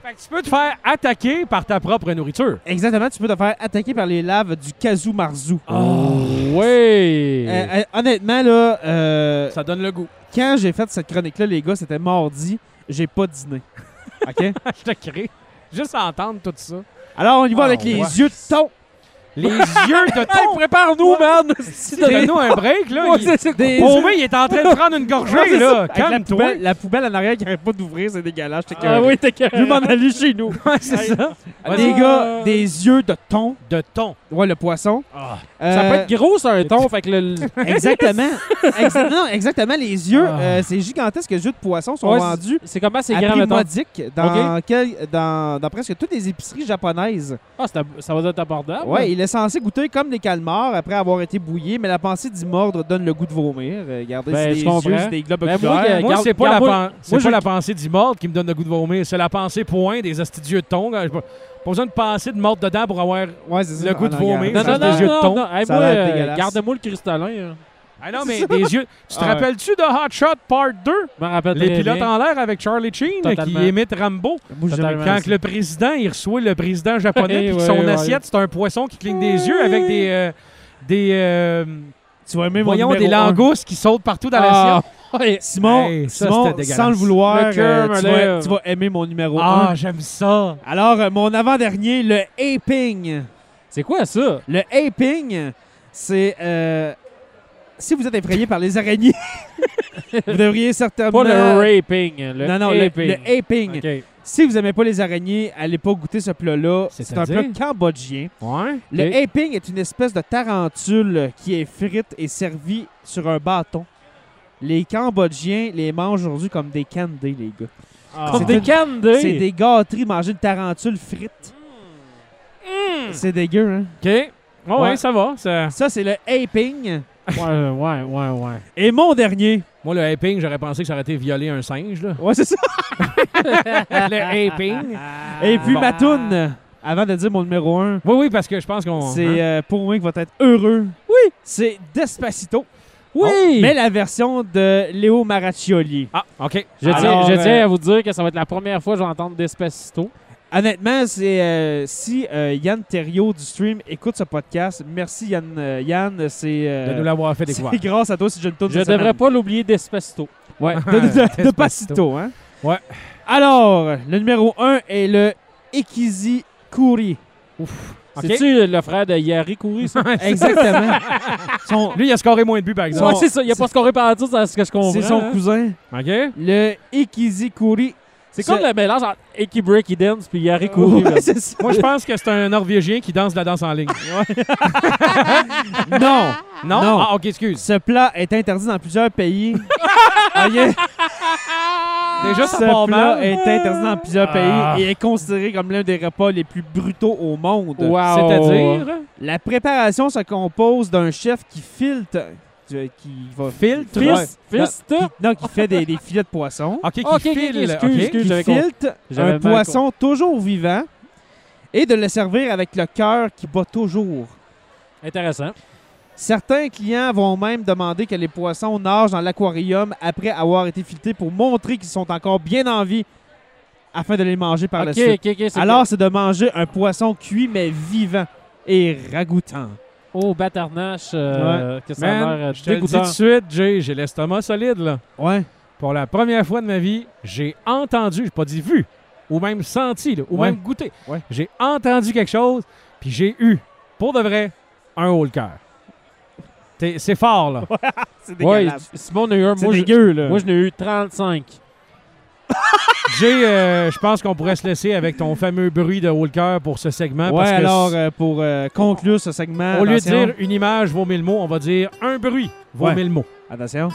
Fait que tu peux te faire attaquer par ta propre nourriture. Exactement, tu peux te faire attaquer par les laves du Kazu Marzu. Oui! Honnêtement, là, Ça donne le goût. quand j'ai fait cette chronique-là, les gars, c'était mardi, j'ai pas dîné. OK? Je te crée. Juste à entendre tout ça. Alors, on y va avec les ouais. yeux de thon. Les yeux de thon. Prépare-nous, man! Donne-nous un break, là. Ouais, c'est des Paumé, il est en train de prendre une gorgée, là. Avec la Calme-toi. poubelle en arrière qui arrête pas d'ouvrir, c'est dégueulasse. J'étais Ah oui, t'es Je vais m'en aller chez nous. Ouais, c'est ça. Les gars, des yeux de thon. De thon. Ouais, le poisson. Ça peut être gros, c'est un thon, fait que Exactement. Non, exactement. Les yeux, Ah. ces gigantesques yeux de poisson sont Ouais, vendus c'est comment c'est à grand, prix mettons? modique dans presque toutes les épiceries japonaises. Ah, ça va être abordable. Ouais, il est censé goûter comme des calmars après avoir été bouillé, mais la pensée d'y mordre donne le goût de vomir. Regardez, Ben, c'est je des comprends. yeux, c'est des globes Ben, oculaires. Moi, Garde- c'est pas, garde-moi- c'est moi, pas la pensée d'immorte qui me donne le goût de vomir. C'est la pensée point des astidieux de thon. J'ai pas besoin de penser de mordre dedans pour avoir... Ouais, c'est ça. Le goût de Ah, non, vomir. regarde. Non, Ça, non, des yeux de non, thon. non. Hey, Ça a moi, l'air dégueulasse. garde-moi le cristallin. Hein. Ah non, mais des yeux... Tu te Ah, rappelles-tu de Hot Shot Part 2? Je me rappelle Les très pilotes bien. en l'air avec Charlie Sheen Totalement. qui imite Rambo. Moi, j'ai jamais Totalement. vu Quand ça. le président, il reçoit le président japonais, puis que Ouais, son ouais. assiette, c'est un poisson qui cligne des yeux avec Tu vas aimer mon voyons, des numéro un. langoustes qui sautent partout dans Ah, l'assiette. ouais. Simon, Hey, ça, Simon, c'était dégueulasse. sans le vouloir, Le cœur me lève. tu vas aimer mon numéro Ah, 1. j'aime ça. Alors, mon avant-dernier, le aping. C'est quoi ça? Le aping, c'est... si vous êtes effrayé par les araignées, vous devriez certainement... Pas le raping. Le Non, non, aping. le aping. OK. Si vous n'aimez pas les araignées, allez pas goûter ce plat-là. C'est un C'est-à-dire? plat cambodgien. Ouais. Le Ok. aping est une espèce de tarentule qui est frite et servie sur un bâton. Les Cambodgiens les mangent aujourd'hui comme des candy, les gars. Comme C'est des une- candy. C'est des gâteries, manger une tarentule frite. C'est dégueu, hein? OK. Oh, ouais, Ouais. ça va. Ça... Ça, c'est le aping. Ouais. Et mon dernier. Moi, le aping, j'aurais pensé que ça aurait été violer un singe. Là. Ouais, c'est ça. Le aping. Et puis Bon. ma toune, avant de dire mon numéro 1, Oui, parce que je pense qu'on... c'est hein? pour moi qui va être heureux. Oui. C'est Despacito. Oui! Mais la version de Léo Maraccioli. Ah, OK. Je Alors, tiens à vous dire que ça va être la première fois que je vais entendre Despacito. Honnêtement, c'est si Yann Thériault du stream écoute ce podcast, merci Yann. Yann, c'est De nous l'avoir fait découvrir. c'est grâce à toi si je ne tourne Je ne devrais pas l'oublier Despacito. Ouais, Despacito. de Pacito, hein? Ouais. Alors, le numéro 1 est le Ekizi Kuri. OK. C'est-tu le frère de Yari Kouri, ça? Exactement. Son- Lui, il a scoré moins de buts, par exemple. Ouais, c'est ça. Il n'a pas scoré par dessus, c'est ce que je comprends. c'est son hein. cousin. OK. Le Ekizi Kuri. C'est comme le mélange entre Eki Breaky Dance puis Yari Kouri. là. Ouais, c'est ça. Moi, je pense que c'est un Norvégien qui danse de la danse en ligne. Non. Non? Non. Ah, OK, excuse. Ce plat est interdit dans plusieurs pays. Ok. Déjà, ça Ce part plat mal. est interdit dans plusieurs Ah. pays et est considéré comme l'un des repas les plus brutaux au monde. Wow. C'est-à-dire... La préparation se compose d'un chef qui filtre... Qui va Filtre? Fils, Ouais. fils, qui fait des filets de poisson. OK, qui Ok, file. excuse. OK. Qui j'avais compris. filtre J'avais un mal poisson toujours vivant et de le servir avec le cœur qui bat toujours. Intéressant. Certains clients vont même demander que les poissons nagent dans l'aquarium après avoir été filetés pour montrer qu'ils sont encore bien en vie afin de les manger par la OK, suite. OK, c'est Alors, c'est de manger un poisson cuit mais vivant et ragoûtant. Oh, Batarnache, que ça a Man, l'air je te le dis tout dégoûtant. de suite, Jay, j'ai l'estomac solide, là. Ouais. Pour la première fois de ma vie, j'ai entendu, j'ai pas dit vu, ou même senti, là, ou Ouais. même goûté. Ouais. J'ai entendu quelque chose, puis j'ai eu, pour de vrai, un haut le cœur. C'est fort, là. C'est Ouais, dégueulasse. Simon en a eu un. C'est Moi, dégueu, là. moi, je n'ai eu 35. Jay, je pense qu'on pourrait se laisser avec ton fameux bruit de haut le cœur pour ce segment. Ouais, parce que alors, pour conclure ce segment... au lieu de attention. dire une image vaut 1000 mots, on va dire un bruit vaut Ouais. 1000 mots. Attention.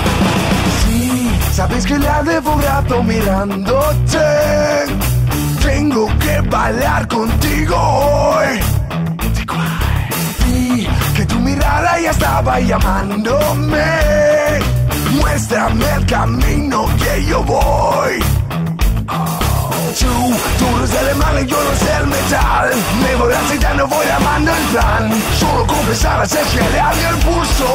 Sabes que la devorato mirándote. tengo que bailar contigo hoy. Vi que tu mirada ya estaba llamándome. Muéstrame el camino que yo voy. Tú eres el alemán y yo no sé el metal. Me voy aceitando, voy amando el plan. Solo con pensar hacer generar el pulso.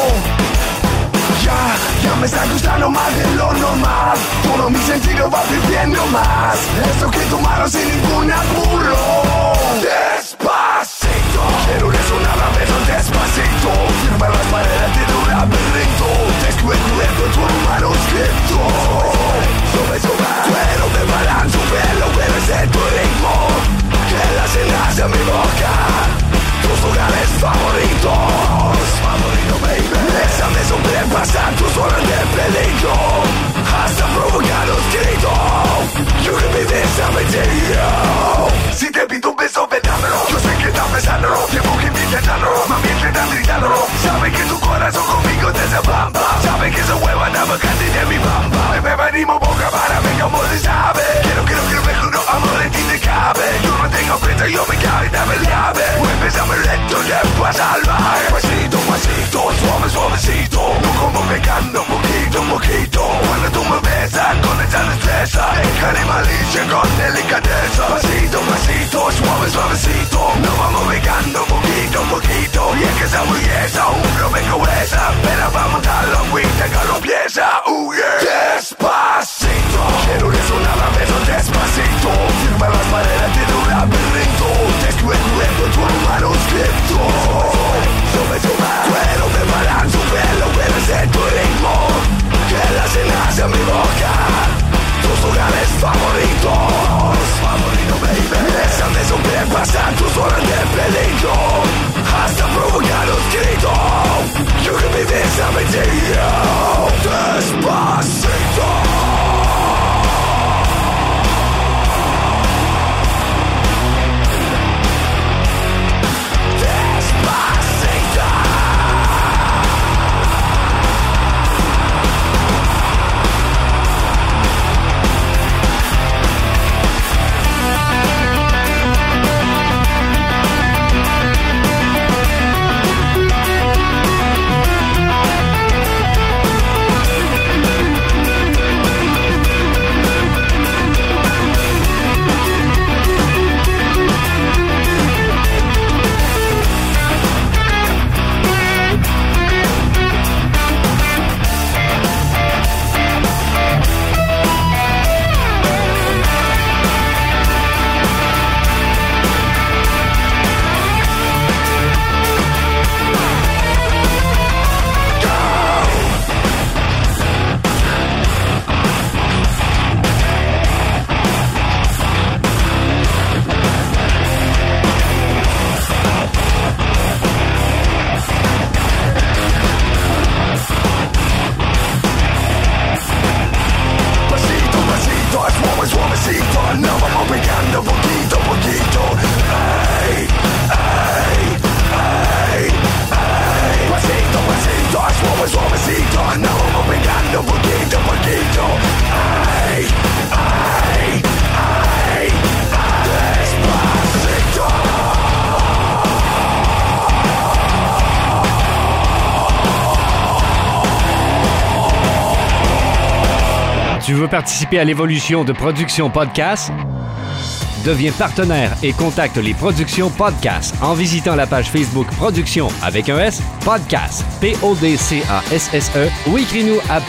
Ya me está gustando más de lo normal. Todo mi sentido va viviendo más. Esto que tomaron sin ningún apuro. Despacito, quiero resonar a besos despacito. Firma las paredes de un laberinto. Descubierto tu manuscrito. Cuero de balanzo, pero eres el tu ritmo. Que las cenas de mi boca. Tus lugares favoritos. Favorito, baby. Déjame sobrepasar tus horas de peligro. Hasta provocar los gritos. You can be this, I'm a si te pido un beso, vedámelo. Yo sé que estás pensándolo. Tiempo que me intentándolo. Mami, que estás gritándolo. Sabe que tu corazón conmigo te se bamba. Sabe que esa hueva andaba casi de mi bamba. Me venimos boca para ver cómo se sabe. Quiero, me juro, amor en ti te cabe. Yo no tengo prisa, yo me cabe y dame llave. Empezame lento, después salvaje. Pasito, pasito, suave, suavecito. No como pegando poquito, poquito. Cuando tú me besas con esa destreza. Encaré malicia con delicadeza. Pasito, pasito, suave, suavecito. Nos vamos pegando poquito, poquito. Y es que esa belleza aún no me cabeza. Pero vamos a darlo, agüita que lo empieza. Yeah. Despacito, quiero resonar a besos despacito. Firma las paredes de un laberinto. Descubierto tu manuscrito. Cuero de balanzo, pero eres el tu ritmo. Que las cenas de mi boca. Tus lugares favoritos. Favorito, baby. Déjame sobrepasar tus horas de peligro. Hasta provocar los gritos. You can be this, I'm a Despacito. Tu veux participer à l'évolution de Production Podcast? Deviens partenaire et contacte les Productions Podcast en visitant la page Facebook Production avec un S, Podcast, P-O-D-C-A-S-S-E ou écris-nous à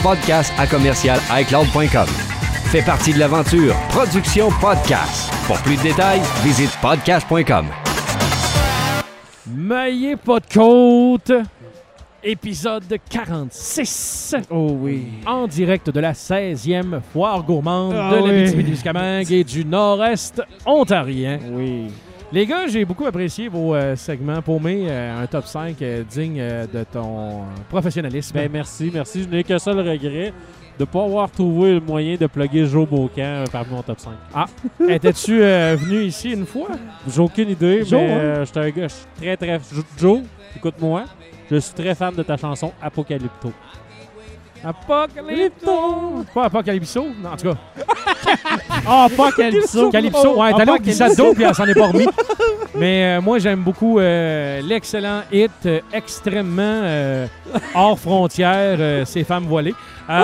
podcast@icloud.com. Fais partie de l'aventure Production Podcast. Pour plus de détails, visite podcast.com. Maillez pas de côte. Épisode 46. Oh oui. En direct de la 16e foire gourmande de l'Abitibi-Témiscamingue et du nord-est ontarien. Oui. Les gars, j'ai beaucoup apprécié vos segments paumés, un top 5 digne de ton professionnalisme. Ben merci. Je n'ai qu'un seul regret de ne pas avoir trouvé le moyen de plugger Joe Beaucamp parmi mon top 5. Ah, étais-tu venu ici une fois? J'ai aucune idée, Joe, mais je suis un gars, je suis très... Joe, écoute-moi. Je suis très fan de ta chanson Apocalypto. Apocalypto! Pas Apocalypso? Non, en tout cas. Ah, pas Calypso. Calypso, ouais, elle est allée Ah, au pas glissade d'eau puis elle s'en est pas remis. Mais moi, j'aime beaucoup l'excellent hit extrêmement hors frontières, Ces femmes voilées.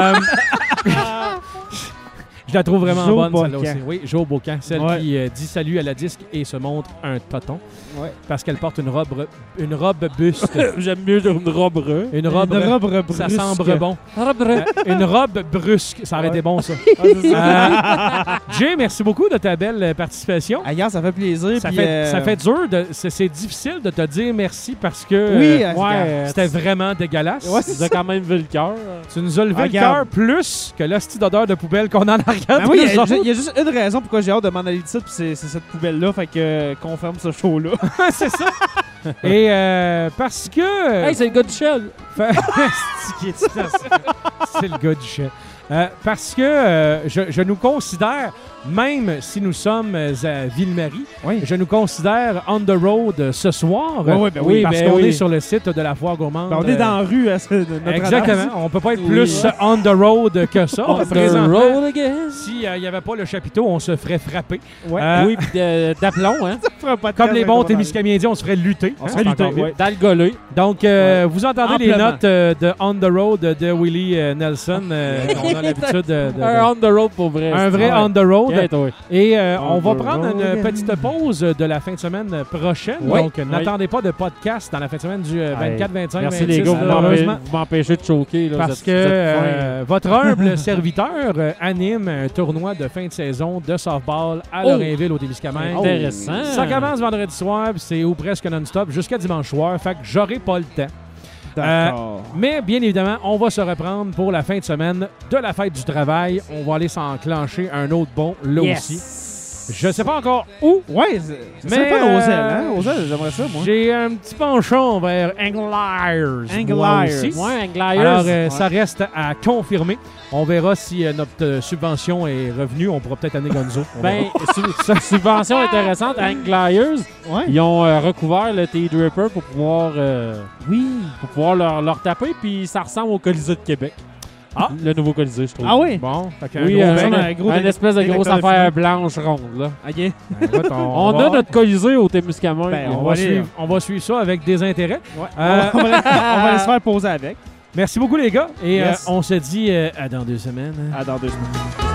Je la trouve vraiment Joe bonne, celle-là Bocan. aussi. Oui, Joe Bocan, celle Ouais. qui dit salut à la disque et se montre un toton. Ouais. Parce qu'elle porte une robe buste. J'aime mieux une robe re. Une robe, ça brusque. semble bon. Une robe brusque, ça aurait été bon, ça. Ah, c'est ça. Jay, merci beaucoup de ta belle participation. Ailleurs, ça fait plaisir. Ça puis, fait dur, c'est difficile de te dire merci parce que Oui, c'était vraiment dégueulasse. Ouais, Tu nous as quand même vu le cœur. Tu nous as levé le Regarde. cœur plus que l'hostie d'odeur de poubelle qu'on en a regardé. Ben oui, il y a juste une raison pourquoi j'ai hâte de m'en aller d'ici, puis c'est cette poubelle-là, fait que qu'on ferme ce show-là. c'est ça. Et parce que... Hey, c'est le gars du Shell. C'est le gars du chef. Parce que je nous considère, même si nous sommes à Ville-Marie, Oui. je nous considère on the road ce soir. Ouais, ben oui, parce ben qu'on oui. est sur le site de la Foire Gourmande. Ben, on est dans la rue, à notre Exactement. adresse. On peut pas être Oui. plus on the road que ça. On the Présentement, road again. s'il n'y avait pas le chapiteau, on se ferait frapper. Ouais. Oui, puis d'aplomb, hein. Ça fera pas de Comme casse les avec bons ton Témiscamindiens, on se ferait lutter. On Hein, se ferait c'est lutter, encore pire. ouais. Dans le golé. Donc, vous entendez les Amplement. notes de On the Road de Willie Nelson. On a l'habitude de Un on the road pour vrai. un vrai Ouais. on the road. Yeah, toi. Et on va the prendre road une again. petite pause de la fin de semaine prochaine. Oui. Donc, n'attendez pas de podcast dans la fin de semaine du 24, 25, Merci 26. les gars, malheureusement. vous m'empêchez de choquer. Là, Parce que votre humble serviteur anime un tournoi de fin de saison de softball à Oh. Lorrainville au Témiscamingue. Intéressant. Ça commence vendredi soir, puis c'est ou presque non-stop jusqu'à dimanche soir. Fait que j'aurai pas le temps. D'accord. Mais bien évidemment, on va se reprendre pour la fin de semaine de la fête du travail. On va aller s'enclencher un autre bon là aussi. Yes. Je sais pas encore où. Ouais, Mais, c'est pas aux ailes, hein? Aux ailes, j'aimerais ça, moi. J'ai un petit penchant vers Anglers. Anglers. moi aussi. Ouais, Anglers. Alors, Ouais. ça reste à confirmer. On verra si notre subvention est revenue. On pourra peut-être amener Gonzo. On Ben, verra. subvention intéressante. Anglers, Ouais. ils ont recouvert le T-Dripper pour pouvoir, leur taper, puis ça ressemble au Colisée de Québec. Ah. Le nouveau Colisée, je trouve. Ah oui? Bon, fait qu'un Oui, gros un bain. gros espèce de grosse détecteur de affaire blanche ronde. Là. OK. Écoute, On va- a notre Colisée au Témiscamingue. Ben, on va suivre ça avec des intérêts. Ouais. Euh, on va aller se faire poser avec. Merci beaucoup, les gars. Et Yes. on se dit à dans 2 semaines. À dans 2 semaines.